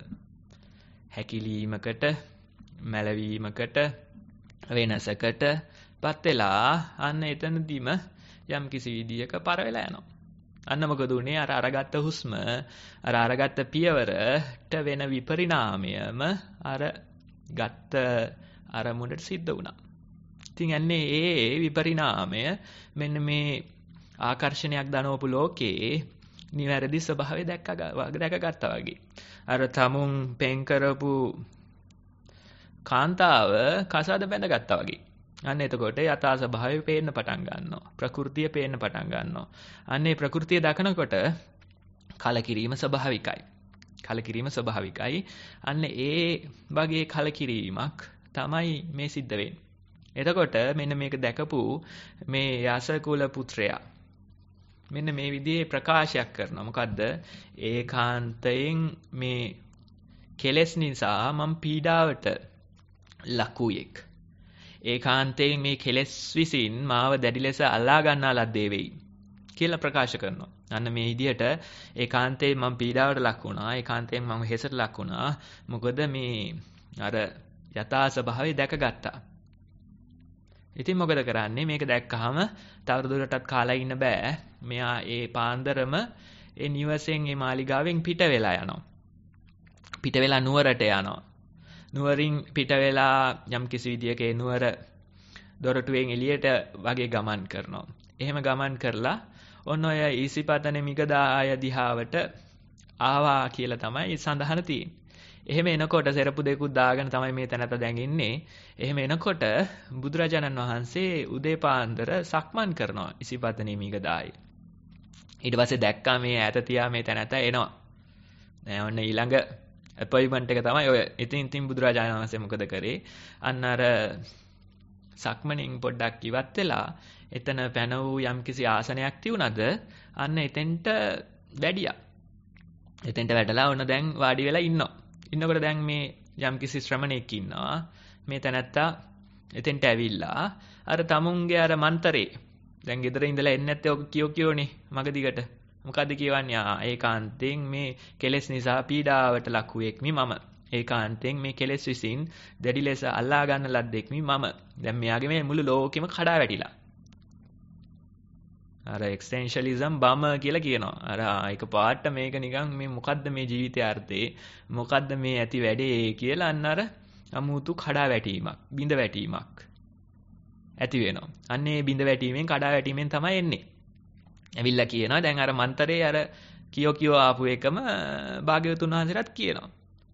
හැකිලීමකට, මැලවීමකට, වෙනසකට පත් වෙලා අන්න එතනදීම යම් කිසි විදියක පර වෙලා යනවා. අන්න මොකද උනේ? අර අරගත්ත හුස්ම, අර අරගත්ත පියවරට වෙන විපරිණාමයම අර ගත්ත අරමුණට සිද්ධ වුණා. ඉතින් අන්නේ ඒ විපරිණාමය මෙන්න මේ ආකර්ෂණයක් දනවපු ලෝකේ නිවැරදි ස්වභාවය දැකගත්තා වගේ. අර තමුන් පෙන් කරපු කාන්තාව කසාද බැඳගත්තා වගේ. අන්න එතකොට යථා ස්වභාවය පේන්න පටන් ගන්නවා. ප්‍රകൃතිය පේන්න පටන් ගන්නවා. අන්නේ ප්‍රകൃතිය දකිනකොට කලකිරීම ස්වභාවිකයි. අන්න ඒ වගේ කලකිරීමක් තමයි මේ සිද්ධ වෙන්නේ. එතකොට මෙන්න මේක දැකපු මේ යසකුල පුත්‍රයා මෙන්න මේ විදිහේ ප්‍රකාශයක් කරනවා. මොකද්ද? ඒකාන්තයෙන් මේ කෙලෙස් නිසා මම පීඩාවට ලකුවෙක්. ඒකාන්තයෙන් මේ කෙලෙස් විසින් මාව දැඩි ලෙස අල්ලා ගන්නා ලද්දේ වෙයි කියලා ප්‍රකාශ කරනවා. අන්න මේ විදිහට ඒකාන්තයෙන් මම පීඩාවට ලක් වුණා. ඒකාන්තයෙන් මම වෙහෙසට ලක් වුණා. මොකද මේ අර යථා ස්වභාවය දැකගත්තා. ඉතින් මොකද කරන්නේ? මේක දැක්කහම තවදුරටත් කාලා ඉන්න බෑ. මෙයා ඒ පාන්දරම ඒ නිවසෙන් ඒ මාලිගාවෙන් පිට වෙලා යනවා. පිට වෙලා නුවරට යනවා. නුවරින් පිට වෙලා යම් කිසි විදියක ඒ නුවර දොරටුවෙන් එළියට වගේ ගමන් කරනවා. එහෙම ගමන් කරලා ඔන්න ඔය ඊසිපතනේ මිගදාය දිහාවට ආවා කියලා තමයි සඳහන තියෙන්නේ. එහෙම එනකොට සෙරපු දෙකුත් දාගෙන තමයි මේ තැනට දැන් ඉන්නේ. එහෙම එනකොට බුදුරජාණන් වහන්සේ උදේ පාන්දර සක්මන් කරනවා ඊසිපතනේ මිගදායේ. ඊට පස්සේ දැක්කා මේ ඈත තියා මේ තැනට එනවා. දැන් ඔන්න ඊළඟ අපොයින්ට්මන්ට් එක තමයි ඔය. ඉතින් බුදුරජාණන් වහන්සේ මොකද කරේ? අන්න අර සක්මණෙන් පොඩ්ඩක් ඉවත් වෙලා එතන පැන වූ යම්කිසි ආසනයක් තියුණාද අන්න එතෙන්ට වැඩියා. එතෙන්ට වැඩලා ඔන්න දැන් වාඩි වෙලා ඉන්නවා. ඉන්නකොට දැන් මේ යම්කිසි ශ්‍රමණෙක් ඉන්නවා. මේ තැනත්තා එතෙන්ට ඇවිල්ලා අර තමුන්ගේ අර මන්තරේ දැන් ගෙදර ඉඳලා එන්නේ නැත්තේ ඔක කියෝනේ මග දිගට. මොකද්ද කියවන්නේ? ඒකාන්තයෙන් මේ කෙලෙස් නිසා පීඩාවට ලක් වූෙක්මි මම. ඒකාන්තයෙන් මේ කෙලෙස් විසින් දැඩි ලෙස අල්ලා ගන්න ලද්දෙක්මි මම. දැන් මෙයාගේ මේ මුළු ලෝකෙම කඩා වැටිලා. අර එක්ස්ටෙන්ෂලිසම් බම කියලා කියනවා. අර ඒක පාට මේක නිකන් මේ මොකද්ද මේ ජීවිතයේ අර්ථය? මොකද්ද මේ ඇති වැඩේ කියලා අන්න අර අමුතු කඩා වැටීමක්, බිඳ වැටීමක් ඇති වෙනවා. අන්න ඒ බිඳ වැටීමෙන් කඩා වැටීමෙන් තමයි එන්නේ. ඇවිල්ලා කියනවා දැන් අර මන්තරේ අර කියෝ ආපු එකම භාග්‍යවතුන් වහන්සේටත් කියනවා.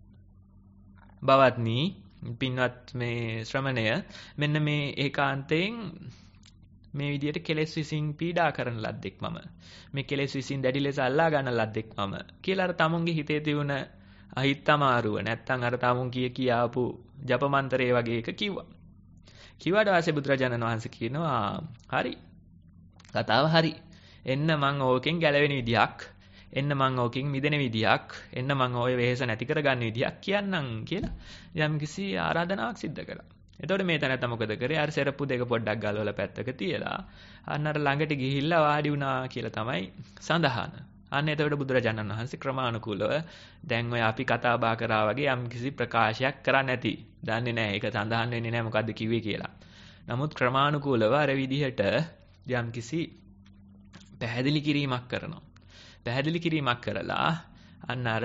බවත්නි පින්වත් මේ ශ්‍රමණය මෙන්න මේ ඒකාන්තයෙන් මේ විදියට කෙලෙස් විසින් පීඩා කරන ලද්දෙක් මම. මේ කෙලෙස් විසින් දැඩි ලෙස අල්ලා ගන්න ලද්දෙක් මම කියලා අර තමුන්ගේ හිතේ තියුණ අහිත්තමාරුව නැත්තම් අර තමුන් කියාපු ජප මන්තරේ වගේ එක කිව්වා. කිව්වට පස්සේ බුදුරජාණන් වහන්සේ කියනවා හරි. කතාව හරි. එන්න මං ඕකෙන් ගැලවෙන විදියක්, එන්න මං ඕකෙන් මිදෙන විදියක්, එන්න මං ඔය වෙහෙස නැති කරගන්න විදියක් කියන්නම් කියලා යම්කිසි ආරාධනාවක් සිද්ධ කළා. එතකොට මේ තැනත්ත මොකද කරේ? අර සෙරප්පු දෙක පොඩ්ඩක් ගලවලා පැත්තක තියලා අන්න අර ළඟට ගිහිල්ලා වාඩි වුණා කියලා තමයි සඳහන. අන්න එතකොට බුදුරජාණන් වහන්සේ ක්‍රමානුකූලව දැන් ඔය අපි කතා බහ කරා වගේ යම්කිසි ප්‍රකාශයක් කරන්න ඇති. දන්නේ නැහැ ඒක සඳහන් වෙන්නේ නැහැ මොකද්ද කිව්වේ කියලා. නමුත් ක්‍රමානුකූලව අර විදිහට යම්කිසි පැහැදිලි කිරීමක් කරනවා. පැහැදිලි කිරීමක් කරලා අන්න අර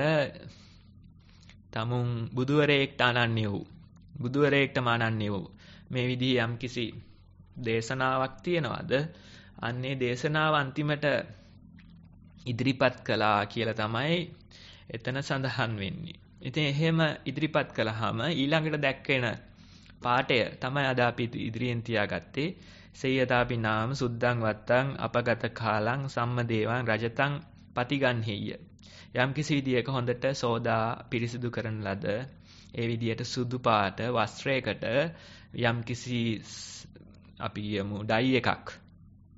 තමුන් බුදුවරයෙක්ට අනන්‍ය වූ බුදුවරයෙක්ට මානන්‍ය වූ මේ විදිහේ යම්කිසි දේශනාවක් තියනවාද? අන්නේ දේශනාව අන්තිමට ඉදිරිපත් කළා කියලා තමයි එතන සඳහන් වෙන්නේ. ඉතින් එහෙම ඉදිරිපත් කළාම ඊළඟට දැක්කෙන පාඩය තමයි අද අපි ඉදිරියෙන් තියාගත්තේ. සේයතාපි නාම සුද්ධං වත්තං අපගත කාලං සම්මදේවං රජතං පතිගන්හෙය්‍ය. යම්කිසි විදියක හොඳට සෝදා පිරිසිදු කරන ලද ඒ විදියට සුදු පාට වස්ත්‍රයකට යම්කිසි අපි කියමු ඩයි එකක්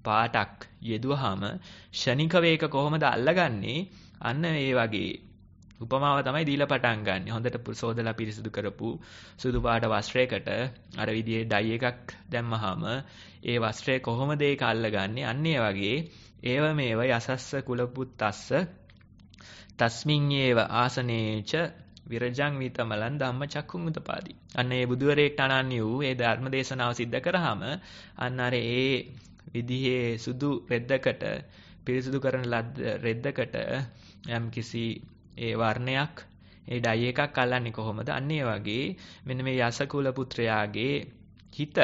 පාටක් යෙදුවාම ෂණික වේක කොහොමද අල්ලගන්නේ? අන්න ඒ වගේ උපමාව තමයි දීලා පටන් ගන්න. හොඳට සෝදලා පිරිසිදු කරපු සුදු පාට වස්ත්‍රයකට අර විදිහේ ඩයි එකක් දැම්මහම ඒ වස්ත්‍රය කොහොමද ඒක අල්ලගන්නේ? අන්න ඒ වගේ ඒව මේව යසස්ස කුලපුත්තස්ස තස්මින් ඒව ආසනේච විරජං විතමලන් ධම්මචක්කුං උදපාදි. අන්න ඒ බුදුවරයෙක්ට අනන්‍ය වූ ඒ ධර්ම දේශනාව සිද්ධ කරාම අන්න අර ඒ විදිහේ සුදු රෙද්දකට පිරිසිදු කරන ලද්ද රෙද්දකට යම් කිසි ඒ වර්ණයක් ඒ ඩයි එකක් අල්ලන්නේ කොහොමද? අන්න ඒ වගේ මෙන්න මේ යසකුල පුත්‍රයාගේ හිත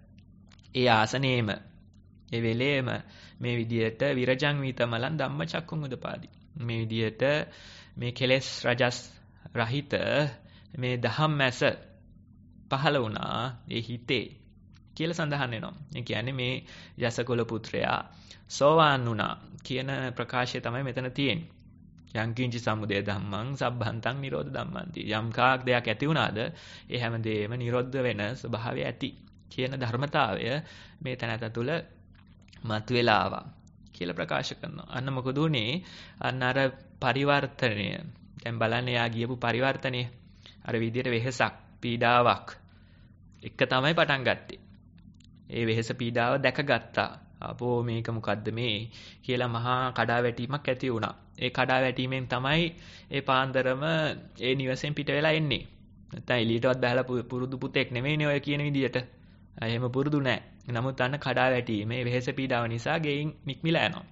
ඒ ආසනේම ඒ වෙලේම මේ විදියට විරජං විතමලන් ධම්මචක්කුං උදපාදි. මේ විදියට මේ කෙලෙස් රජස් රහිත මේ දහම් මැස පහළ වුණා ඒ හිතේ කියලා සඳහන් වෙනවා. ඒ කියන්නේ මේ යසකුල පුත්‍රයා සෝවාන් වුණා කියන ප්‍රකාශය තමයි මෙතන තියෙන්නේ. යංකින්චි සමුදය ධම්මං සබ්බන්තං නිරෝධ ධම්මන්ති. යම් කාක් දෙයක් ඇති වුණාද ඒ හැමදේම නිරෝධ වෙන ස්වභාවය ඇති කියන ධර්මතාවය මේ තැනත තුළ මතුවලා ආවා කියලා ප්‍රකාශ කරනවා. අන්න මොකද උනේ? අන්න අර පරිවර්තනය. දැන් බලන්න යා ගියපු පරිවර්තනය. අර විදියට වෙහසක් පීඩාවක් එක තමයි පටන් ගත්තේ. ඒ වෙහස පීඩාව දැකගත්තා. අපෝ මේක මොකද්ද මේ කියලා මහා කඩාවැටීමක් ඇති වුණා. ඒ කඩාවැටීමෙන් තමයි ඒ පාන්දරම ඒ නිවසෙන් පිට වෙලා එන්නේ. නැත්නම් එළියටවත් බහලා පුරුදු පුතෙක් නෙමෙයිනේ ඔය කියන විදියට. එහෙම පුරුදු නැහැ. නමුත් අන්න කඩාවැටීම මේ වෙහස පීඩාව නිසා ගෙයින් නික්මිලා යනවා.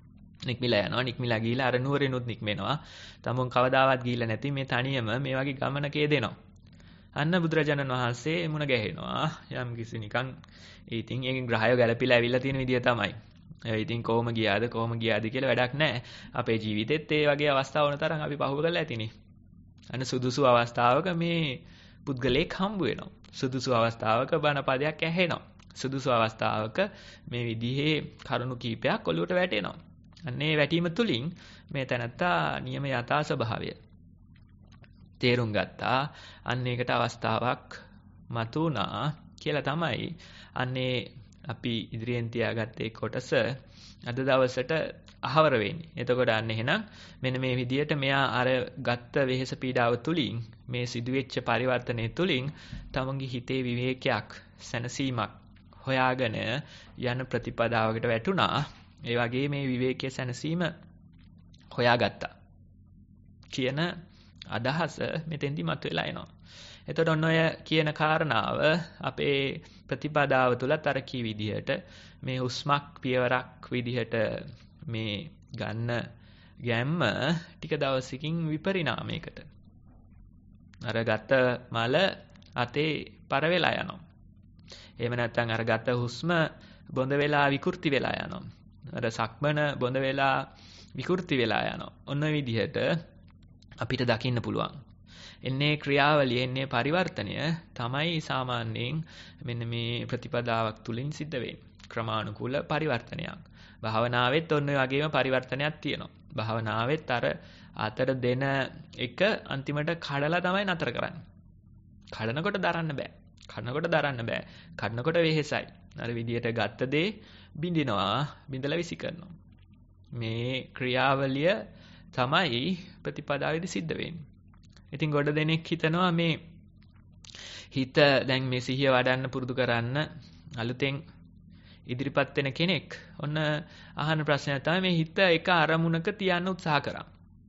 නික්මිලා ගිහිලා අර නුවරිනුත් නික්මෙනවා. තමුන් කවදාවත් ගිහිල්ලා නැති මේ තනියම මේ වගේ ගමනකේ දෙනවා. අන්න බුදුරජාණන් වහන්සේ මුණ ගැහෙනවා. යම් කිසි නිකන් ඉතින් ඒ ග්‍රහය ගැලපිලා ඇවිල්ලා තියෙන විදිය තමයි. ඉතින් කොහොම ගියාද කියලා වැඩක් නැහැ. අපේ ජීවිතෙත් ඒ වගේ අවස්ථා වුණ තරම් අපි පහුව කරලා ඇතිනේ. අන්න සුදුසු අවස්ථාවක මේ පුද්ගලයෙක් හම්බ වෙනවා. සුදුසු අවස්ථාවක බණ පදයක් ඇහෙනවා. සුදුසු අවස්ථාවක මේ විදිහේ කරුණු කීපයක් ඔලුවට වැටෙනවා. අන්න ඒ වැටීම තුලින් මේ තැනත්තා නියම යථා ස්වභාවය තේරුම් ගත්තා. අන්න ඒකට අවස්ථාවක් මතුණා කියලා තමයි අන්නේ අපි ඉදිරියෙන් තියාගත්තේ කොටස අද දවසට අහවර වෙන්නේ. එතකොට අන්න එහෙනම් මෙන්න මේ විදියට මෙයා අර ගත්ත වෙහෙස පීඩාව තුලින් මේ සිදුවෙච්ච පරිවර්තනය තුලින් තමන්ගේ හිතේ විවේකයක් සැනසීමක් හොයාගෙන යන ප්‍රතිපදාවකට වැටුණා. ඒ වගේ මේ විවේකයේ සැනසීම හොයාගත්තා කියන අදහස මෙතෙන්දි මතුවලා එනවා. එතකොට ඔන්න ඔය කියන කාරණාව අපේ ප්‍රතිපදාව තුලත් අර කී විදිහට මේ හුස්මක් පියවරක් විදිහට මේ ගන්න ගැම්ම ටික දවසකින් විපරිණාමයකට අර ගත්ත මල අතේ පර වෙලා යනවා. එහෙම නැත්නම් අර ගත්ත හුස්ම බොඳ වෙලා විකෘති වෙලා යනවා. අර සක්මන බොඳ වෙලා විකෘති වෙලා යනවා. ඔන්න විදිහට අපිට දකින්න පුළුවන්. එන්නේ ක්‍රියාවලිය එන්නේ පරිවර්තනය තමයි සාමාන්‍යයෙන් මෙන්න මේ ප්‍රතිපදාවක් තුලින් සිද්ධ වෙන්නේ. ක්‍රමානුකූල පරිවර්තනයක්. භාවනාවෙත් ඔන්න ඔය වගේම පරිවර්තනයක් තියෙනවා. භාවනාවෙත් අර අතර දෙන එක අන්තිමට කඩලා තමයි නතර කරන්නේ. කඩනකොට දරන්න බෑ. කඩනකොට වෙහෙසයි. අර විදියට ගත්ත දේ බින්දිනවා, බින්දලා විසි කරනවා. මේ ක්‍රියාවලිය තමයි ප්‍රතිපදාවේදී සිද්ධ වෙන්නේ. ඉතින් ගොඩ දෙනෙක් හිතනවා මේ හිත දැන් මේ සිහිය වඩන්න පුරුදු කරන්න අලුතෙන් ඉදිරිපත් වෙන කෙනෙක් ඔන්න අහන ප්‍රශ්නය තමයි මේ හිත එක අරමුණක තියන්න උත්සාහ කරා.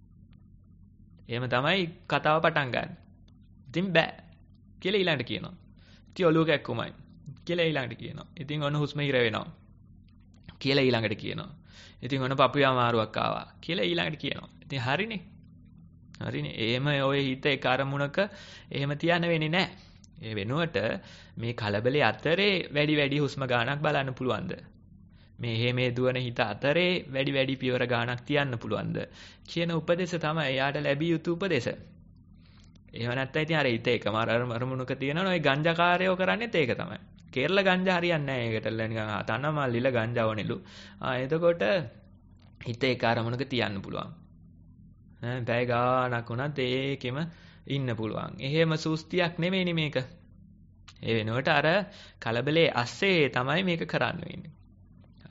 එහෙම තමයි කතාව පටන් ගන්න. ඉතින් බෑ කියලා ඊළඟට කියනවා. ඉතින් ඔලුව කැක්කුමයි කියලා ඊළඟට කියනවා. ඉතින් ඔන්න හුස්ම හිර වෙනවා කියලා ඊළඟට කියනවා. ඉතින් ඔන්න පපුවේ අමාරුවක් ආවා කියලා ඊළඟට කියනවා. ඉතින් හරිනේ. එහෙම ඔය හිත එක අරමුණක එහෙම තියන්න වෙන්නේ නැහැ. ඒ වෙනුවට මේ කලබලයේ අතරේ වැඩි හුස්ම ගානක් බලන්න පුළුවන්ද? මේ හේමේ දුවන හිත අතරේ වැඩි පියවර ගානක් තියන්න පුළුවන්ද? කියන උපදේශ තමයි එයාට ලැබිය යුතු උපදේශ. එහෙම නැත්නම් ඉතින් අර හිත එකම අරමුණක තියනවනේ ඔය ගංජාකාරයෝ කරන්නේත් ඒක තමයි. කේරළ ගංජා හරියන්නේ නැහැ. ඒකට නිකන් තනමල්ලිල ගංජා වනෙලු. එතකොට හිත එක අරමුණක තියන්න පුළුවන්. පැය ගානක් වුණත් ඒකෙම ඉන්න පුළුවන්. එහෙම සූස්තියක් නෙමෙයිනේ මේක. ඒ වෙනුවට අර කලබලේ අස්සේ තමයි මේක කරන්න වෙන්නේ.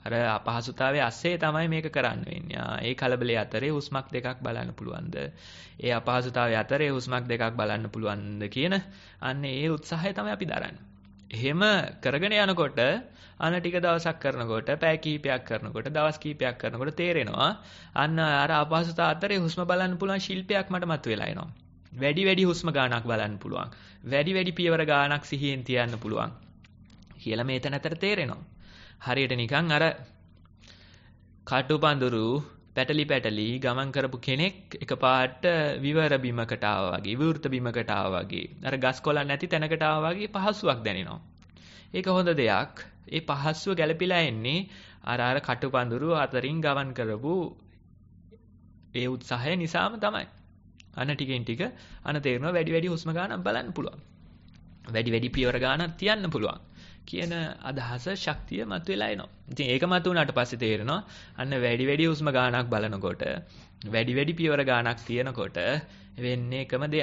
අර අපහසුතාවයේ ASCII තමයි මේක කරන්න වෙන්නේ. ඒ කලබලයේ අතරේ හුස්මක් දෙකක් බලන්න පුළුවන්ද? ඒ අපහසුතාවයේ අතරේ හුස්මක් දෙකක් බලන්න පුළුවන්ද කියන අන්න ඒ උත්සාහය තමයි අපි දරන්නේ. එහෙම කරගෙන යනකොට අන්න ටික දවසක් කරනකොට පැය කිහිපයක් කරනකොට දවස් කිහිපයක් කරනකොට තේරෙනවා අන්න අර අපහසුතාව අතරේ හුස්ම බලන්න පුළුවන් ශිල්පයක් මට මතුවලා එනවා. වැඩි හුස්ම ගානක් බලන්න පුළුවන්. වැඩි පියවර ගානක් සිහියෙන් තියන්න පුළුවන් කියලා මේ තැනතර තේරෙනවා. හරියට නිකන් අර කටුපඳුරු පැටලි ගමන් කරපු කෙනෙක් එකපාරට විවර බිමකට ආවා වගේ, විවෘත බිමකට ආවා වගේ, අර ගස් කොළන් නැති තැනකට ආවා වගේ පහසුවක් දැනෙනවා. ඒක හොඳ දෙයක්. ඒ පහසුව ගැලපිලා එන්නේ අර කටුපඳුරු අතරින් ගමන් කරපු ඒ උත්සාහය නිසාම තමයි. අන්න ටිකෙන් ටික අන්න තේරෙනවා වැඩි හුස්ම ගානක් බලන්න පුළුවන්. වැඩි පියවර ගානක් තියන්න පුළුවන් කියන අදහස ශක්තිය මතුවලා එනවා. ඉතින් ඒක මතුවුණාට පස්සේ තේරෙනවා අන්න වැඩි හුස්ම ගානක් බලනකොට වැඩි පියවර ගානක් තියනකොට වෙන්නේ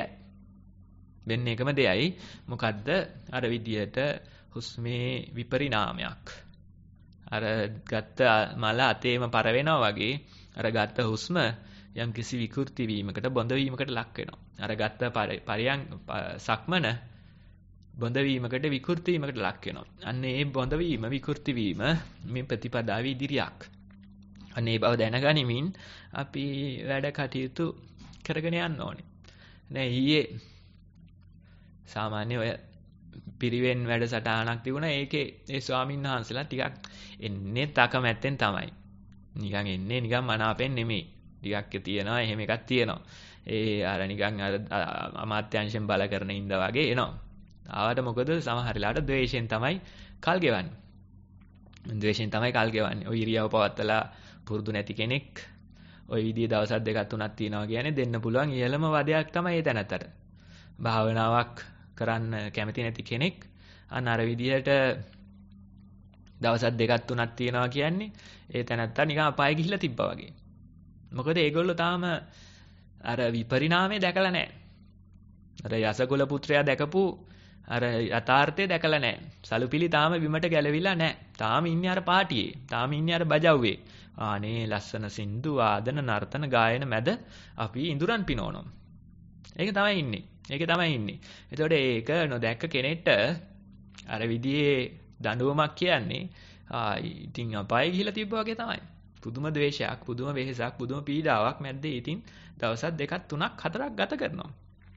එකම දෙයයි. මොකද්ද? අර විදියට හුස්මේ විපරිණාමයක්. අර ගත්ත මල අතේම පර වෙනවා වගේ අර ගත්ත හුස්ම යම් කිසි විකෘති වීමකට බොඳ වීමකට ලක් වෙනවා. අර ගත්ත සක්මන බොඳ වීමකට විකෘති වීමකට ලක් වෙනවා. අන්න ඒ බොඳ වීම විකෘති වීම මේ ප්‍රතිපදාවේ ඉදිරියක්. අන්න ඒ බව දැනගනිමින් අපි වැඩ කටයුතු කරගෙන යන්න ඕනේ. දැන් ඊයේ සාමාන්‍ය ඔය පිරිවෙන් වැඩසටහනක් තිබුණා. ඒකේ ඒ ස්වාමීන් වහන්සේලා ටිකක් එන්නේ තකමැත්තෙන් තමයි. නිකන් එන්නේ නිකන් මනාපෙන් නෙමෙයි. ටිකක් තියෙනවා, එහෙම එකක් තියෙනවා. ඒ අර නිකන් අර අමාත්‍යංශයෙන් බල කරන ඉඳ වගේ එනවා. ආවට මොකද සමහරලාට ද්වේෂයෙන් තමයි කල් ගෙවන්නේ. ද්වේෂයෙන් තමයි කල් ගෙවන්නේ. ඔය ඉරියව් පවත්තලා පුරුදු නැති කෙනෙක් ඔය විදිහේ දවසක් දෙකක් තුනක් තියනවා කියන්නේ දෙන්න පුළුවන් ඉහළම වදයක් තමයි ඒ තැනතර. භාවනාවක් කරන්න කැමති නැති කෙනෙක් අන්න අර විදිහට දවසක් දෙකක් තුනක් තියනවා කියන්නේ ඒ තැනත්තා නිකන් අපාය ගිහිල්ලා තිබ්බා වගේ. මොකද ඒගොල්ලෝ තාම අර විපරිණාමය දැකලා නැහැ. අර යසකුල පුත්‍රයා දැකපු අර යථාර්ථය දැකලා නැහැ. සලුපිලි තාම බිමට ගැලවිලා නැහැ. තාම ඉන්නේ අර පාටියේ. තාම ඉන්නේ අර බජව්වේ. ආනේ ලස්සන සින්දු ආදන නර්තන ගායන මැද අපි ඉඳුරන් පිනවනවා. ඒක තමයි ඉන්නේ. එතකොට ඒක නොදැක්ක කෙනෙක්ට අර විදිහේ දඬුවමක් කියන්නේ ඉතින් අපායේ ගිහිලා තිබ්බා වගේ තමයි. පුදුම ද්වේෂයක්, පුදුම වෙහෙසක්, පුදුම පීඩාවක් මැද්දේ ඉතින් දවසක් දෙකක් තුනක් හතරක් ගත කරනවා.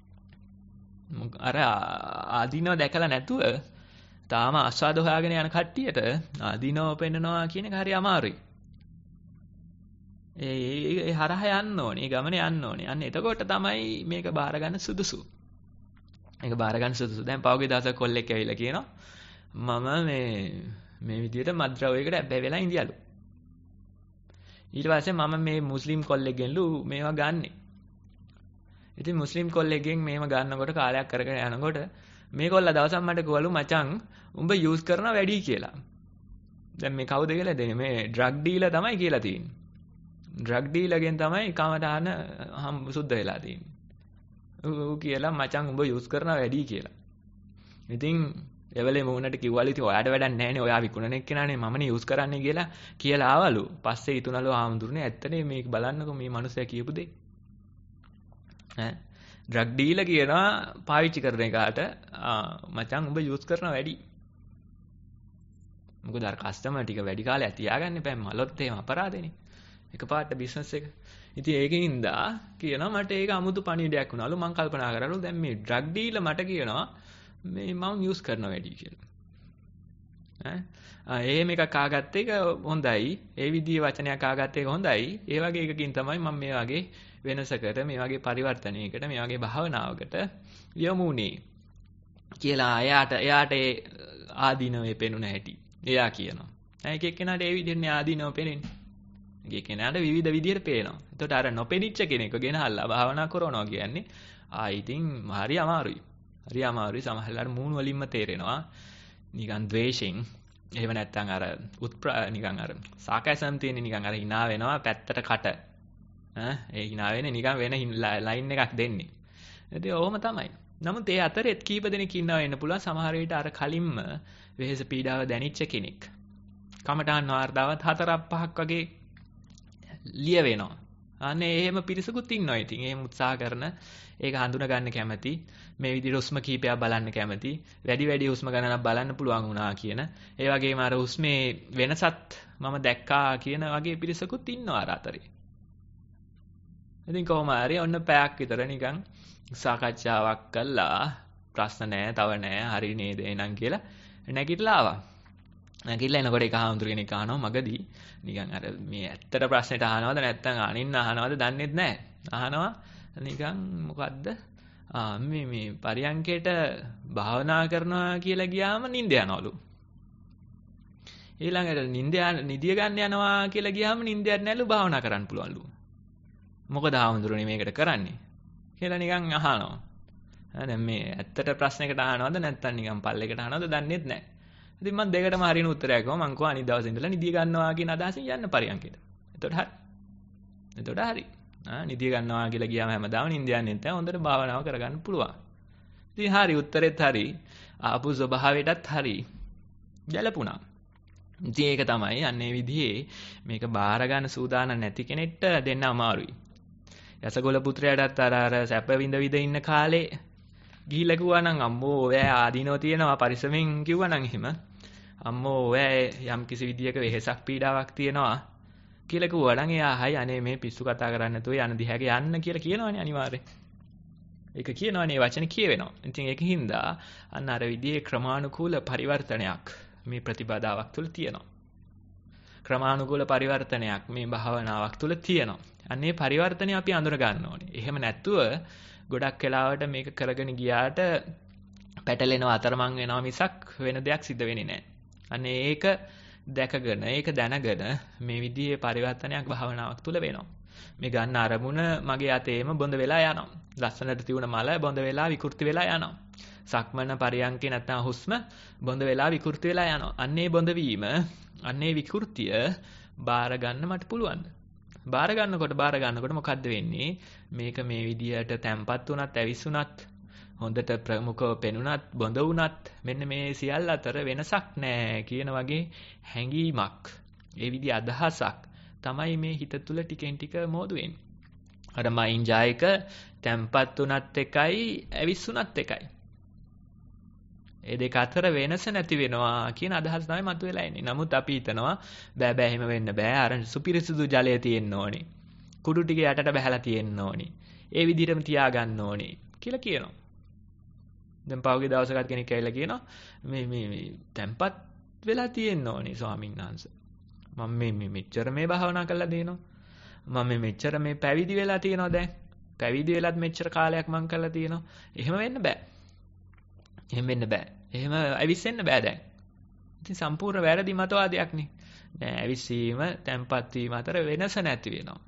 අර ආදීනව දැකලා නැතුව තාම ආස්වාද හොයාගෙන යන කට්ටියට ආදීනව පෙන්නනවා කියන එක හරි අමාරුයි. ඒ හරහා යන්න ඕනේ, ඒ ගමනේ යන්න ඕනේ. අන්න එතකොට තමයි මේක බාර ගන්න සුදුසු. දැන් පහුගිය දවසක් කොල්ලෙක් ඇවිල්ලා කියනවා මම මේ විදිහට මද්ද්‍රවයකට ඇබ්බැහි වෙලා ඉඳියලු. ඊට පස්සේ මම මේ මුස්ලිම් කොල්ලෙක්ගෙන්ලු මේවා ගන්නෙ. ඉතින් මුස්ලිම් කොල්ලෙක්ගෙන් මේව ගන්නකොට කාලයක් කරගෙන යනකොට මේ කොල්ලා දවසක් මට කිව්වලු මචං උඹ යූස් කරනවා වැඩි කියලා. දැන් මේ කවුද කියලා දෙන්නේ? මේ ඩ්‍රග් ඩීලර් තමයි කියලා තියෙන්නේ. ඩ්‍රග් ඩීලර්ගෙන් තමයි කමටහන සුද්ධ වෙලා තියෙන්නේ. ඌ කියලා මචං උඹ යූස් කරනවා වැඩි කියලා. ඉතින් එවලේ මොුණට කිව්වලු ඉතින් ඔයාට වැඩක් නැහැ නේ ඔයා විකුණන එක්කෙනානේ මමනේ යූස් කරන්නේ කියලා ආවලු. පස්සේ ඊතුනලු ආමුදුරනේ ඇත්තනේ මේක බලන්නකො මේ මනුස්සයා කියපු දේ. ඩ්‍රග් ඩීලර් කියනවා පාවිච්චි කරන එකට මචං උඹ යූස් කරනවා වැඩි. මොකද අර කස්ටමර් ටික වැඩි කාලයක් තියාගන්න එපා මලොත් එහෙම අපරාධෙනේ. එකපාරට බිස්නස් එක. ඉතින් ඒකින්ද කියනවා මට ඒක අමුතු පණිවිඩයක් වුණාලු. මම කල්පනා කරාලු දැන් මේ ඩ්‍රග් ඩීලර් මට කියනවා මේ මම යූස් කරනවා වැඩි කියලා. එහෙම එකක් ආගත්ත එක හොඳයි. ඒ විදිහේ වචනයක් ආගත්ත එක හොඳයි. ඒ වගේ එකකින් තමයි මම මේ වගේ වෙනසකට, මේ වගේ පරිවර්තනයකට, මේ වගේ භාවනාවකට යමුනේ කියලා එයාට ඒ ආදීනවේ පෙනුන හැටි. එයා කියනවා. ඒක එක්කෙනාට ඒ විදිහට ආදීනව පෙනෙන්නේ. ඒක එක්කෙනාට විවිධ විදිහට පේනවා. එතකොට අර නොපෙනිච්ච කෙනෙක් ගෙනහල්ලා භාවනා කරනවා කියන්නේ ඉතින් හරි අමාරුයි. සමහරවිට මූණ වලින්ම තේරෙනවා. නිකන් ද්වේෂෙන් එහෙම නැත්නම් අර නිකන් අර සාකසම් තියෙන නිකන් අර hina වෙනවා පැත්තට කට. ඒ hina වෙන්නේ නිකන් වෙන ලයින් එකක් දෙන්නේ. ඉතින් ඕම තමයි. නමුත් ඒ අතරෙත් කීප දෙනෙක් ඉන්නවා වෙන්න පුළුවන් සමහර විට අර කලින්ම වෙහෙස පීඩාව දැනිච්ච කෙනෙක්. කමඨාන් වාර්තාවත් 4-5ක් වගේ ලියවෙනවා. අනේ එහෙම පිරිසකුත් ඉන්නවා. ඉතින් එහෙම උත්සාහ කරන ඒක හඳුනා ගන්න කැමති. මේ විදිහට හුස්ම කීපයක් බලන්න කැමති. වැඩි හුස්ම ගණනක් බලන්න පුළුවන් වුණා කියන. ඒ වගේම අර හුස්මේ වෙනසත් මම දැක්කා කියන වගේ පිරිසකුත් ඉන්නවා අර අතරේ. ඉතින් කොහොම හරි ඔන්න පැයක් විතර නිකන් සාකච්ඡාවක් කළා. ප්‍රශ්න නැහැ, තව නැහැ, හරි නේද එහෙනම් කියලා නැගිටලා ආවා. නැගිටලා එනකොට එක හාමුදුර කෙනෙක් අහනවා මගදී නිකන් අර මේ ඇත්තට ප්‍රශ්නෙට අහනවද නැත්නම් අනින්න අහනවද දන්නේත් නැහැ. අහනවා නිකන් මොකද්ද? මේ පරියන්කේට භාවනා කරනවා කියලා ගියාම නිින්ද යනවලු. ඊළඟට නිදිය ගන්න යනවා කියලා ගියාම නිින්දයක් නැලු භාවනා කරන්න පුළුවන්ලු. මොකද හාමුදුරනේ මේකට කරන්නේ කියලා නිකන් අහනවා. දැන් මේ ඇත්තට ප්‍රශ්නයකට අහනවද නැත්නම් නිකන් පල්ලෙකට අහනවද දන්නේත් නැහැ. ඉතින් මම දෙකටම හරින උත්තරයක් ගමු. මං කිව්වා අනිත් දවසේ ඉඳලා නිදිය ගන්නවා කියන අදහසින් යන්න පරියන්කේට. එතකොට හරි. නිදිය ගන්නවා කියලා ගියාම හැමදාම නිින්ද යන්නේ නැහැ. හොඳට භාවනාව කරගන්න පුළුවන්. ඉතින් හරි උත්තරෙත් හරි. ආපු ස්වභාවයටත් හරි. ගැලපුණා. ඉතින් ඒක තමයි අන්නේ විදිහේ මේක බාර ගන්න සූදානම් නැති කෙනෙක්ට දෙන්න අමාරුයි. යසගොල පුත්‍රයාටත් අර සැප විඳ ඉන්න කාලේ ගිහිල්ලා කිව්වා නම් අම්මෝ ඔය ආදීනව තියෙනවා පරිස්සමෙන් කිව්වා නම් එහෙම අම්මෝ ඔය යම් කිසි විදියක වෙහෙසක් පීඩාවක් තියෙනවා කියලා කිව්වා නම් එයා හයි අනේ මේ පිස්සු කතා කරන්නේ නැතුව යන දිහාට යන්න කියලා කියනවනේ අනිවාර්යෙන්. ඒක කියනවනේ වචනේ කියවෙනවා. ඉතින් ඒකින්ද අන්න අර විදිහේ ක්‍රමානුකූල පරිවර්තනයක් මේ ප්‍රතිපදාවක් තුළ තියෙනවා. ක්‍රමානුකූල පරිවර්තනයක් මේ භාවනාවක් තුළ තියෙනවා. අන්නේ පරිවර්තනය අපි අඳුර ගන්න ඕනේ. එහෙම නැත්තුව ගොඩක් වෙලාවට මේක කරගෙන ගියාට පැටලෙනවා අතරමං වෙනවා මිසක් වෙන දෙයක් සිද්ධ වෙන්නේ නැහැ. අනේ ඒක දැකගෙන ඒක දැනගෙන මේ විදිහේ පරිවර්තනයක් භාවනාවක් තුළ වෙනවා. මේ ගන්න අරමුණ මගේ අතේම බොඳ වෙලා යනවා. ලස්සනට තියුණ මල බොඳ වෙලා විකෘති වෙලා යනවා. සක්මන පරියන්කේ නැත්නම් හුස්ම බොඳ වෙලා විකෘති වෙලා යනවා. අන්නේ බොඳ වීම, අන්නේ විකෘතිය බාර ගන්න මට පුළුවන්. බාර ගන්නකොට මොකද්ද වෙන්නේ? මේක මේ විදියට තැම්පත් වුණත්, ඇවිස්සුණත්, හොඳට ප්‍රමුඛව පෙනුණත්, බොඳ වුණත් මෙන්න මේ සියල්ල අතර වෙනසක් නැහැ කියන වගේ හැඟීමක්, ඒ විදිහ අදහසක් තමයි මේ හිත තුළ ටිකෙන් ටික මෝදු වෙන්නේ. අර මයින් ජායක තැම්පත් වුණත් එකයි, ඇවිස්සුණත් එකයි. ඒ දෙක අතර වෙනස නැති වෙනවා කියන අදහස තමයි මතුවලා එන්නේ. නමුත් අපි හිතනවා බෑ එහෙම වෙන්න බෑ. අර සුපිරිසුදු ජලය තියෙන්න ඕනේ. කුඩු ටික යටට බහැලා තියෙන්න ඕනේ. ඒ විදිහටම තියාගන්න ඕනේ කියලා කියනවා. දැන් පහුගිය දවසකට කෙනෙක් ඇවිල්ලා කියනවා මේ තැම්පත් වෙලා තියෙන්න ඕනේ ස්වාමීන් වහන්සේ. මම මේ මෙච්චර මේ භාවනා කරලා දෙනවා. මම මෙච්චර මේ පැවිදි වෙලා තියෙනවා දැන්. පැවිදි වෙලත් මෙච්චර කාලයක් මම කරලා තියෙනවා. එහෙම වෙන්න බෑ. එහෙම ඇවිස්සෙන්න බෑ දැන්. ඉතින් සම්පූර්ණ වැරදි මතවාදයක් නේ. නෑ ඇවිස්සීම, තැම්පත් වීම අතර වෙනස නැති වෙනවා.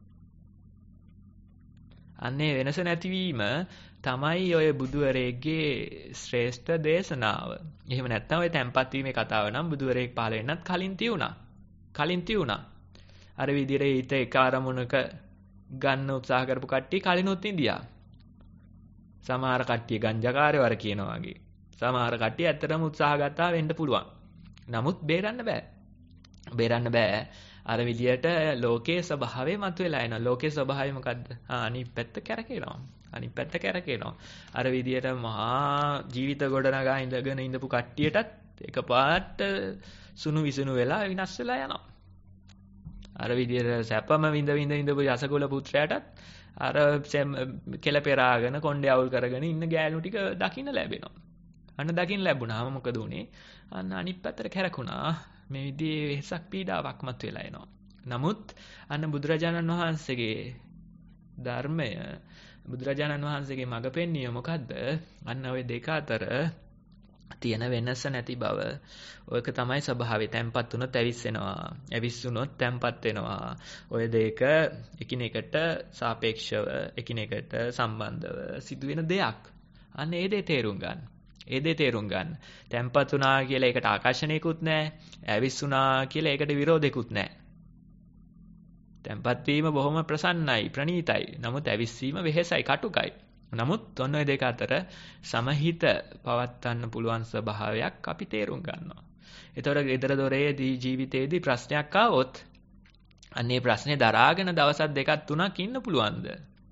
අන්නේ වෙනස නැතිවීම තමයි ඔය බුදුවරේගේ ශ්‍රේෂ්ඨ දේශනාව. එහෙම නැත්නම් ඔය තැම්පත් වීමේ කතාව නම් බුදුවරේක් පහළ වෙන්නත් කලින් තියුණා. අර විදිහට හිත එක අරමුණක ගන්න උත්සාහ කරපු කට්ටිය කලිනුත් ඉඳියා. සමහර කට්ටිය ගංජාකාරයෝ අර කියනවා වගේ. සමහර කට්ටිය ඇත්තටම උත්සාහ ගත්තා වෙන්න පුළුවන්. නමුත් බේරන්න බෑ. අර විදියට ලෝකයේ ස්වභාවය මතුවලා එනවා. ලෝකයේ ස්වභාවය මොකද්ද? අනිත් පැත්ත කැරකෙනවා. අර විදියට මහා ජීවිත ගොඩනගා ඉඳගෙන ඉඳපු කට්ටියටත් එකපාරට සුණු විසුණු වෙලා විනාශ වෙලා යනවා. අර විදියට සැපම විඳ ඉඳපු යසකුල පුත්‍රයාටත් අර කෙල පෙරාගෙන කොණ්ඩේ අවුල් කරගෙන ඉන්න ගෑනු ටික දකින්න ලැබෙනවා. අන්න දකින්න ලැබුණාම මොකද උනේ? අන්න අනිත් පැත්තට කැරකුණා. මේ විදිහේ වෙහසක් පීඩාවක් මතුවලා එනවා. නමුත් අන්න බුදුරජාණන් වහන්සේගේ ධර්මය, බුදුරජාණන් වහන්සේගේ මඟ පෙන්වීම මොකද්ද? අන්න ওই දෙක අතර තියෙන වෙනස නැති බව. ඔයක තමයි ස්වභාවය. තැම්පත් වුණොත් ඇවිස්සෙනවා. ඇවිස්සුනොත් තැම්පත් වෙනවා. ඔය දෙක එකිනෙකට සාපේක්ෂව, එකිනෙකට සම්බන්ධව සිදුවෙන දෙයක්. අන්න ඒ දේ තේරුම් ගන්න. තැම්පත් වුණා කියලා ඒකට ආකර්ෂණයකුත් නැහැ. ඇවිස්සුණා කියලා ඒකට විරෝධයකුත් නැහැ. තැම්පත් වීම බොහොම ප්‍රසන්නයි, ප්‍රණීතයි. නමුත් ඇවිස්සීම වෙහෙසයි, කටුකයි. නමුත් ඔන්න ඔය දෙක අතර සමහිත පවත්වන්න පුළුවන් ස්වභාවයක් අපි තේරුම් ගන්නවා. එතකොට ගෙදර දොරේදී ජීවිතේදී ප්‍රශ්නයක් ආවොත් අන්නේ ප්‍රශ්නේ දරාගෙන දවස් දෙකක් තුනක් ඉන්න පුළුවන්ද?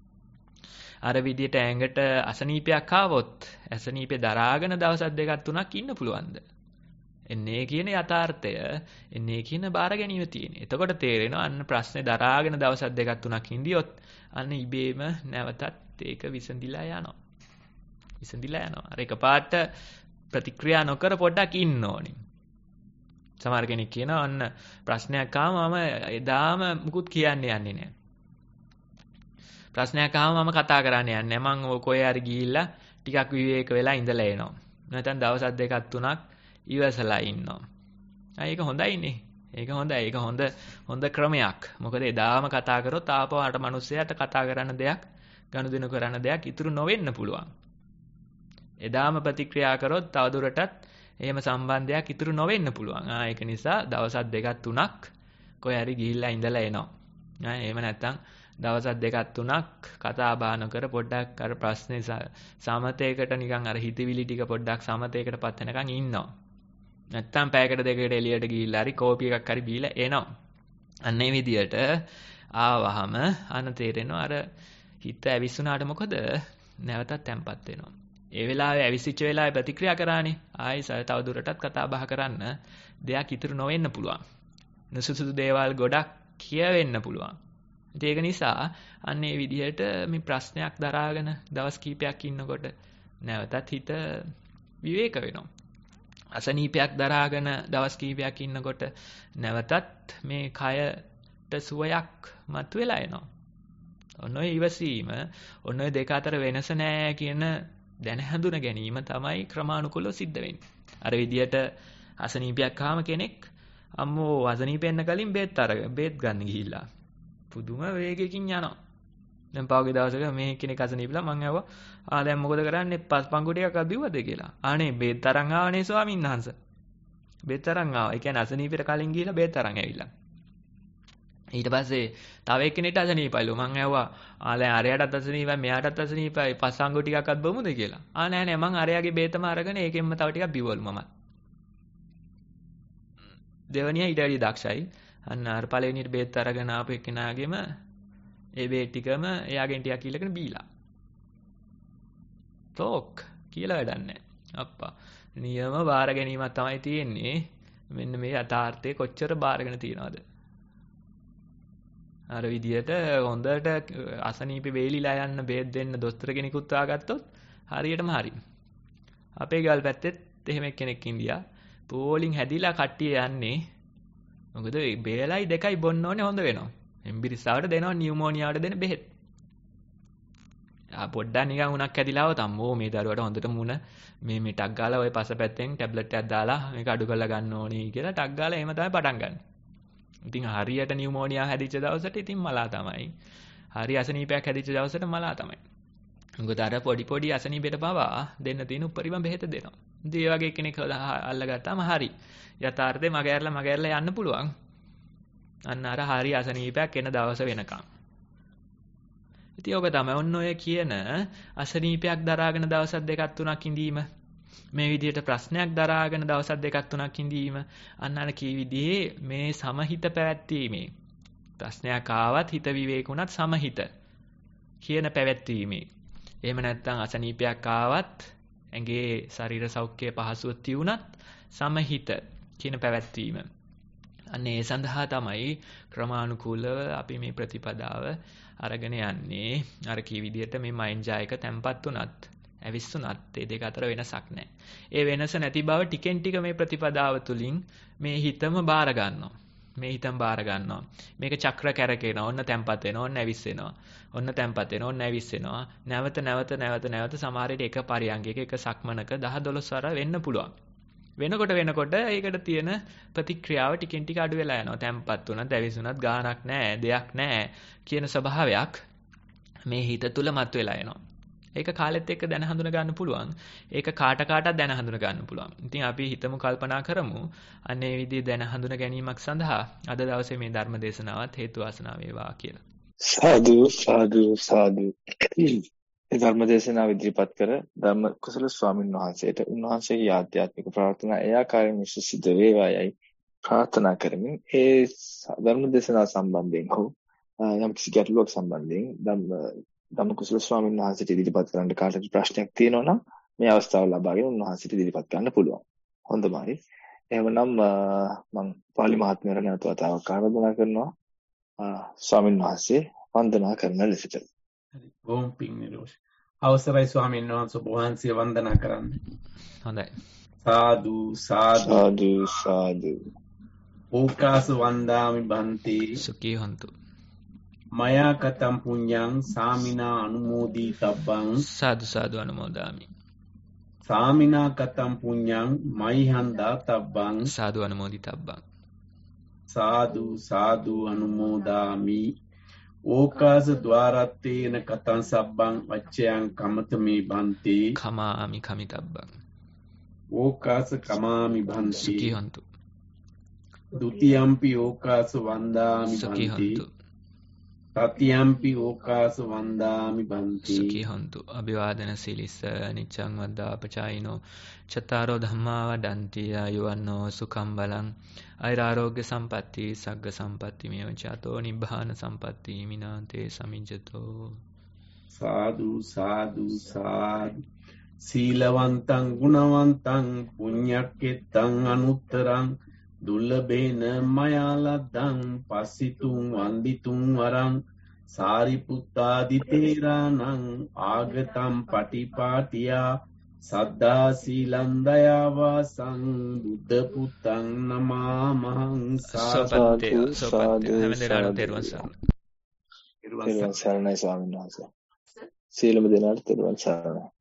අර විදියට ඇඟට අසනීපයක් ආවොත් අසනීපේ දරාගෙන දවස් දෙකක් තුනක් ඉන්න පුළුවන්ද? එන්නේ කියන යථාර්ථය, එන්නේ කියන බාර ගැනීම තියෙන්නේ. එතකොට තේරෙනවා අන්න ප්‍රශ්නේ දරාගෙන දවස් දෙකක් තුනක් ඉඳියොත් අන්න ඉබේම නැවතත් ඒක විසඳිලා යනවා. විසඳිලා යනවා. අර එකපාරට ප්‍රතික්‍රියා නොකර පොඩ්ඩක් ඉන්න ඕනේ. සමහර කෙනෙක් කියනවා අන්න ප්‍රශ්නයක් ආවම එදාම මුකුත් කියන්නේ යන්නේ නැහැ. ප්‍රශ්නයක් ආවම මම කතා කරන්න යන්නේ නැහැ. මං කොහේ හරි ගිහිල්ලා ටිකක් විවේක වෙලා ඉඳලා එනවා. නැත්නම් දවස් දෙකක් තුනක් ඉවසලා ඉන්නවා. ඒක හොඳයිනේ. ඒක හොඳයි. ඒක හොඳ ක්‍රමයක්. මොකද එදාම කතා කරොත් ආපහු අර මිනිස්සයාට කතා කරන්න දෙයක්, ගනුදෙනු කරන්න දෙයක් ඉතුරු නොවෙන්න පුළුවන්. එදාම ප්‍රතික්‍රියා කරොත් තවදුරටත් එහෙම සම්බන්ධයක් ඉතුරු නොවෙන්න පුළුවන්. ඒක නිසා දවස් දෙකක් තුනක් කොහේ හරි ගිහිල්ලා ඉඳලා එනවා. එහෙම නැත්නම් දවස් දෙකක් තුනක් කතා බහ නොකර පොඩ්ඩක් අර ප්‍රශ්නේ සමතේකට නිකන් අර හිතවිලි ටික පොඩ්ඩක් සමතේකටපත් වෙනකන් ඉන්නවා. නැත්තම් පැයකට දෙකකට එළියට ගිහිල්ලා හරි කෝපි එකක් හරි බීලා එනවා. අන්න ඒ විදියට ආවහම අන්න තේරෙනවා අර හිත ඇවිස්සුනාට මොකද නැවතත් තැම්පත් වෙනවා. ඒ වෙලාවේ ඇවිසිච්ච වෙලාවේ ප්‍රතික්‍රියා කරානේ. ආයි තව දුරටත් කතා බහ කරන්න දෙයක් ඉතුරු නොවෙන්න පුළුවන්. නුසුසුදු දේවල් ගොඩක් කියවෙන්න පුළුවන්. ඒක නිසා අන්න ඒ විදිහට මේ ප්‍රශ්නයක් දරාගෙන දවස් කීපයක් ඉන්නකොට නැවතත් හිත විවේක වෙනවා. අසනීපයක් දරාගෙන දවස් කීපයක් ඉන්නකොට නැවතත් මේ කයට සුවයක් මතුවලා එනවා. ඔන්න ඔය ඉවසීම, ඔන්න ඔය දෙක අතර වෙනස නැහැ කියන දැන හඳුන ගැනීම තමයි ක්‍රමානුකූලව සිද්ධ වෙන්නේ. අර විදියට අසනීපයක් ආවම කෙනෙක් අම්මෝ අසනීපෙන්න කලින් බේත් ගන්න ගිහිල්ලා පුදුම වේගයකින් යනවා. දැන් පහුගිය දවසක මේ කෙනෙක් අසනීපලා මං ඇහුවා දැන් මොකද කරන්නේ පංගු ටිකක් අදිව්වද කියලා. අනේ බේත් තරන් ආවනේ ස්වාමීන් වහන්සේ. බේත් තරන් ආවා. ඒ කියන්නේ අසනීපෙට කලින් ගිහිල්ලා බේත් තරන් ඇවිල්ලා. ඊට පස්සේ තව එක්කෙනෙක්ට අසනීපයිලු. මං ඇහුවා දැන් අරයටත් අසනීපයි මෙයාටත් අසනීපයි පස්සංගු ටිකක් අත් බමුද කියලා. නෑ මං අරයාගේ බේතම අරගෙන ඒකෙන්ම තව ටිකක් බිව්වලු මම. දෙවනියා ඊට වැඩි දක්ෂයි. අන්න අර පළවෙනියට බේත් අරගෙන ආපු එක්කෙනාගේම ඒ බේත් ටිකම එයාගෙන් ටිකක් ඉල්ලගෙන බීලා. තෝක් කියලා වැඩක් නැහැ. අප්පා. නියම බාර ගැනීමක් තමයි තියෙන්නේ. මෙන්න මේ යථාර්ථය කොච්චර බාරගෙන තියනවද? අර විදියට හොඳට අසනීපේ වේලිලා යන්න බේත් දෙන්න දොස්තර කෙනෙකුත් ආගත්තොත් හරියටම හරි. අපේ ගල් පැත්තෙත් එහෙම කෙනෙක් ඉන්දියා. පෝලිං හැදිලා කට්ටිය යන්නේ. මොකද බේලයි දෙකයි බොන්න ඕනේ හොඳ වෙනවා. එම්බිරිස්සාවට දෙනවා නියුමෝනියාවට දෙන බෙහෙත්. පොඩ්ඩක් නිකන් උණක් ඇදිලා આવත අම්මෝ මේ දරුවට හොඳට මුණ මේ ටක් ගාලා ওই පසපැත්තෙන් ටැබ්ලට් එකක් දාලා මේක අඩු කරලා ගන්න ඕනේ කියලා ටක් ගාලා එහෙම තමයි පටන් ගන්න. ඉතින් හරියට නියුමෝනියා හැදිච්ච දවසට ඉතින් මලා තමයි. හරි අසනීපයක් හැදිච්ච දවසට මලා තමයි. මොකද අර පොඩි අසනීපෙට පවා දෙන්න තියෙන උපරිම බෙහෙත දෙනවා. ඉතින් ඒ වගේ කෙනෙක් අල්ලගත්තාම හරි. යථාර්ථේ මගහැරලා යන්න පුළුවන්. අන්න අර හරි අසනීපයක් එන දවස වෙනකම්. ඉතින් ඔබ තමයි ඔන්න ඔය කියන අසනීපයක් දරාගෙන දවස් දෙකක් තුනක් ඉඳීම මේ විදිහට ප්‍රශ්නයක් දරාගෙන දවස් දෙකක් තුනක් ඉඳීම අන්න අර කී විදිහේ මේ සමහිත පැවැත්වීමේ ප්‍රශ්නයක් ආවත් හිත විවේකුණත් සමහිත කියන පැවැත්වීමේ එහෙම නැත්නම් අසනීපයක් ආවත් ඇඟේ ශරීර සෞඛ්‍ය පහසුව තියුණත් සමහිත කියන පැවැත්වීම අන්න ඒ සඳහා තමයි ක්‍රමානුකූලව අපි මේ ප්‍රතිපදාව අරගෙන යන්නේ අර කී විදිහට මේ මයින්ඩ් ජායක තැම්පත් උනත් ඇවිස්සුනත් ඒ දෙක අතර වෙනසක් නැහැ. ඒ වෙනස නැති බව ටිකෙන් ටික මේ ප්‍රතිපදාව තුළින් මේ හිතම බාර ගන්නවා. මේ හිතම බාර ගන්නවා. මේක චක්‍ර කැරකෙනවා. ඔන්න තැම්පත් වෙනවා. ඔන්න ඇවිස්සෙනවා. ඔන්න තැම්පත් වෙනවා. ඔන්න ඇවිස්සෙනවා. නැවත සමහර විට එක පරියන්කයක එක සක්මනක 10 12 වර වෙන්න පුළුවන්. වෙනකොට ඒකට තියෙන ප්‍රතික්‍රියාව ටිකෙන් ටික අඩු වෙලා යනවා. තැම්පත් උනත් ඇවිස්සුනත් ගාණක් නැහැ, දෙයක් නැහැ කියන ස්වභාවයක් මේ හිත තුල මතුවලා එනවා. ඒක කාලෙත් එක්ක දැන හඳුන ගන්න පුළුවන්. ඒක කාටත් දැන හඳුන ගන්න පුළුවන්. ඉතින් අපි හිතමු කල්පනා කරමු අන්නේ විදිහේ දැන හඳුන ගැනීමක් සඳහා අද දවසේ මේ ධර්ම දේශනාවත් හේතු වාසනා වේවා කියලා. සාදු. ඒ ධර්ම දේශනාව ඉදිරිපත් කර ධර්ම කුසල ස්වාමීන් වහන්සේට උන්වහන්සේගේ ආධ්‍යාත්මික ප්‍රාර්ථනා ඒ ආකාරයෙන් සිද්ධ වේවායයි ප්‍රාර්ථනා කරමින් ඒ ධර්ම දේශනාව සම්බන්ධයෙන් හෝ යම් කිසි ගැටලුවක් සම්බන්ධයෙන් ධම්ම කුසල ස්වාමීන් වහන්සේට ඉදිරිපත් කරන්න කාටද ප්‍රශ්නයක් තියෙනවා නම් මේ අවස්ථාව ලබාගෙන උන්වහන්සේට ඉදිරිපත් කරන්න පුළුවන්. හොඳයි. එහෙමනම් මම පාලි මහත්මයාට නැවත වතාවක් ආරාධනා කරනවා ස්වාමීන් වහන්සේ වන්දනා කරන ලෙසට. හරි. බොහොම පිං නිරෝෂ. අවසරයි ස්වාමීන් වහන්සේ වහන්සේ වන්දනා කරන්න. හොඳයි. සාදු සාදු සාදු සාදු. ඕකාස වන්දාමි බන්ති සුඛී හොන්තු. මයා කතම් පුඤ්ඤං සාමිනා අනුමෝදී තබ්බං සාදු සාදු අනුමෝදාමි. සාමිනා කතම් පුඤ්ඤං මයිහන්දා තබ්බං සාදු අනුමෝදි තබ්බං. සාදු සාදු අනුමෝදාමි. ඕකාස ద్వාරත්තේන කතං සබ්බං වච්චයං කමතමේ බන්ති කමාමි කමිතබ්බං. ඕකාස කමාමි බන්ති සුඛී හොන්තු. ဒုတိယံ පි ඕකාස වන්දාමි සුඛී බන්ති හොන්තු. තතියම්පි ඕකාස වන්දාමි බන්ති සුඛී හොන්තු. අභිවාදන සීලිස්ස නිච්ඡං වද්දාපචායිනෝ චත්තාරෝ ධම්මා වඩන්ති ආයුවන්නෝ සුඛං බලං ආයුරාෝග්‍ය සම්පatti සග්ග සම්පatti මේව චතෝ නිබ්බාන සම්පatti මිනාතේ සමිජ්ජතෝ. සාදු සාදු සාදු. සීලවන්තං ගුණවන්තං පුඤ්ඤක්කෙත්තං අනුත්තරං දුර්ලභේන මයා ලද්දං පස්සිතුං වන්දිතුං වරං සාරිපුත්තාදි තේරාණං ආගතම් පටිපාටියා සද්දා සීලං දයාවාසං බුද්ධ පුත්තං නමාමහං සෝපත්තේ සෝපත්තේ හැමදෙනාටම තෙරුවන් සරණයි. තෙරුවන් සරණයි ස්වාමීන් වහන්සේ. සීලම දෙනාට තෙරුවන් සරණයි.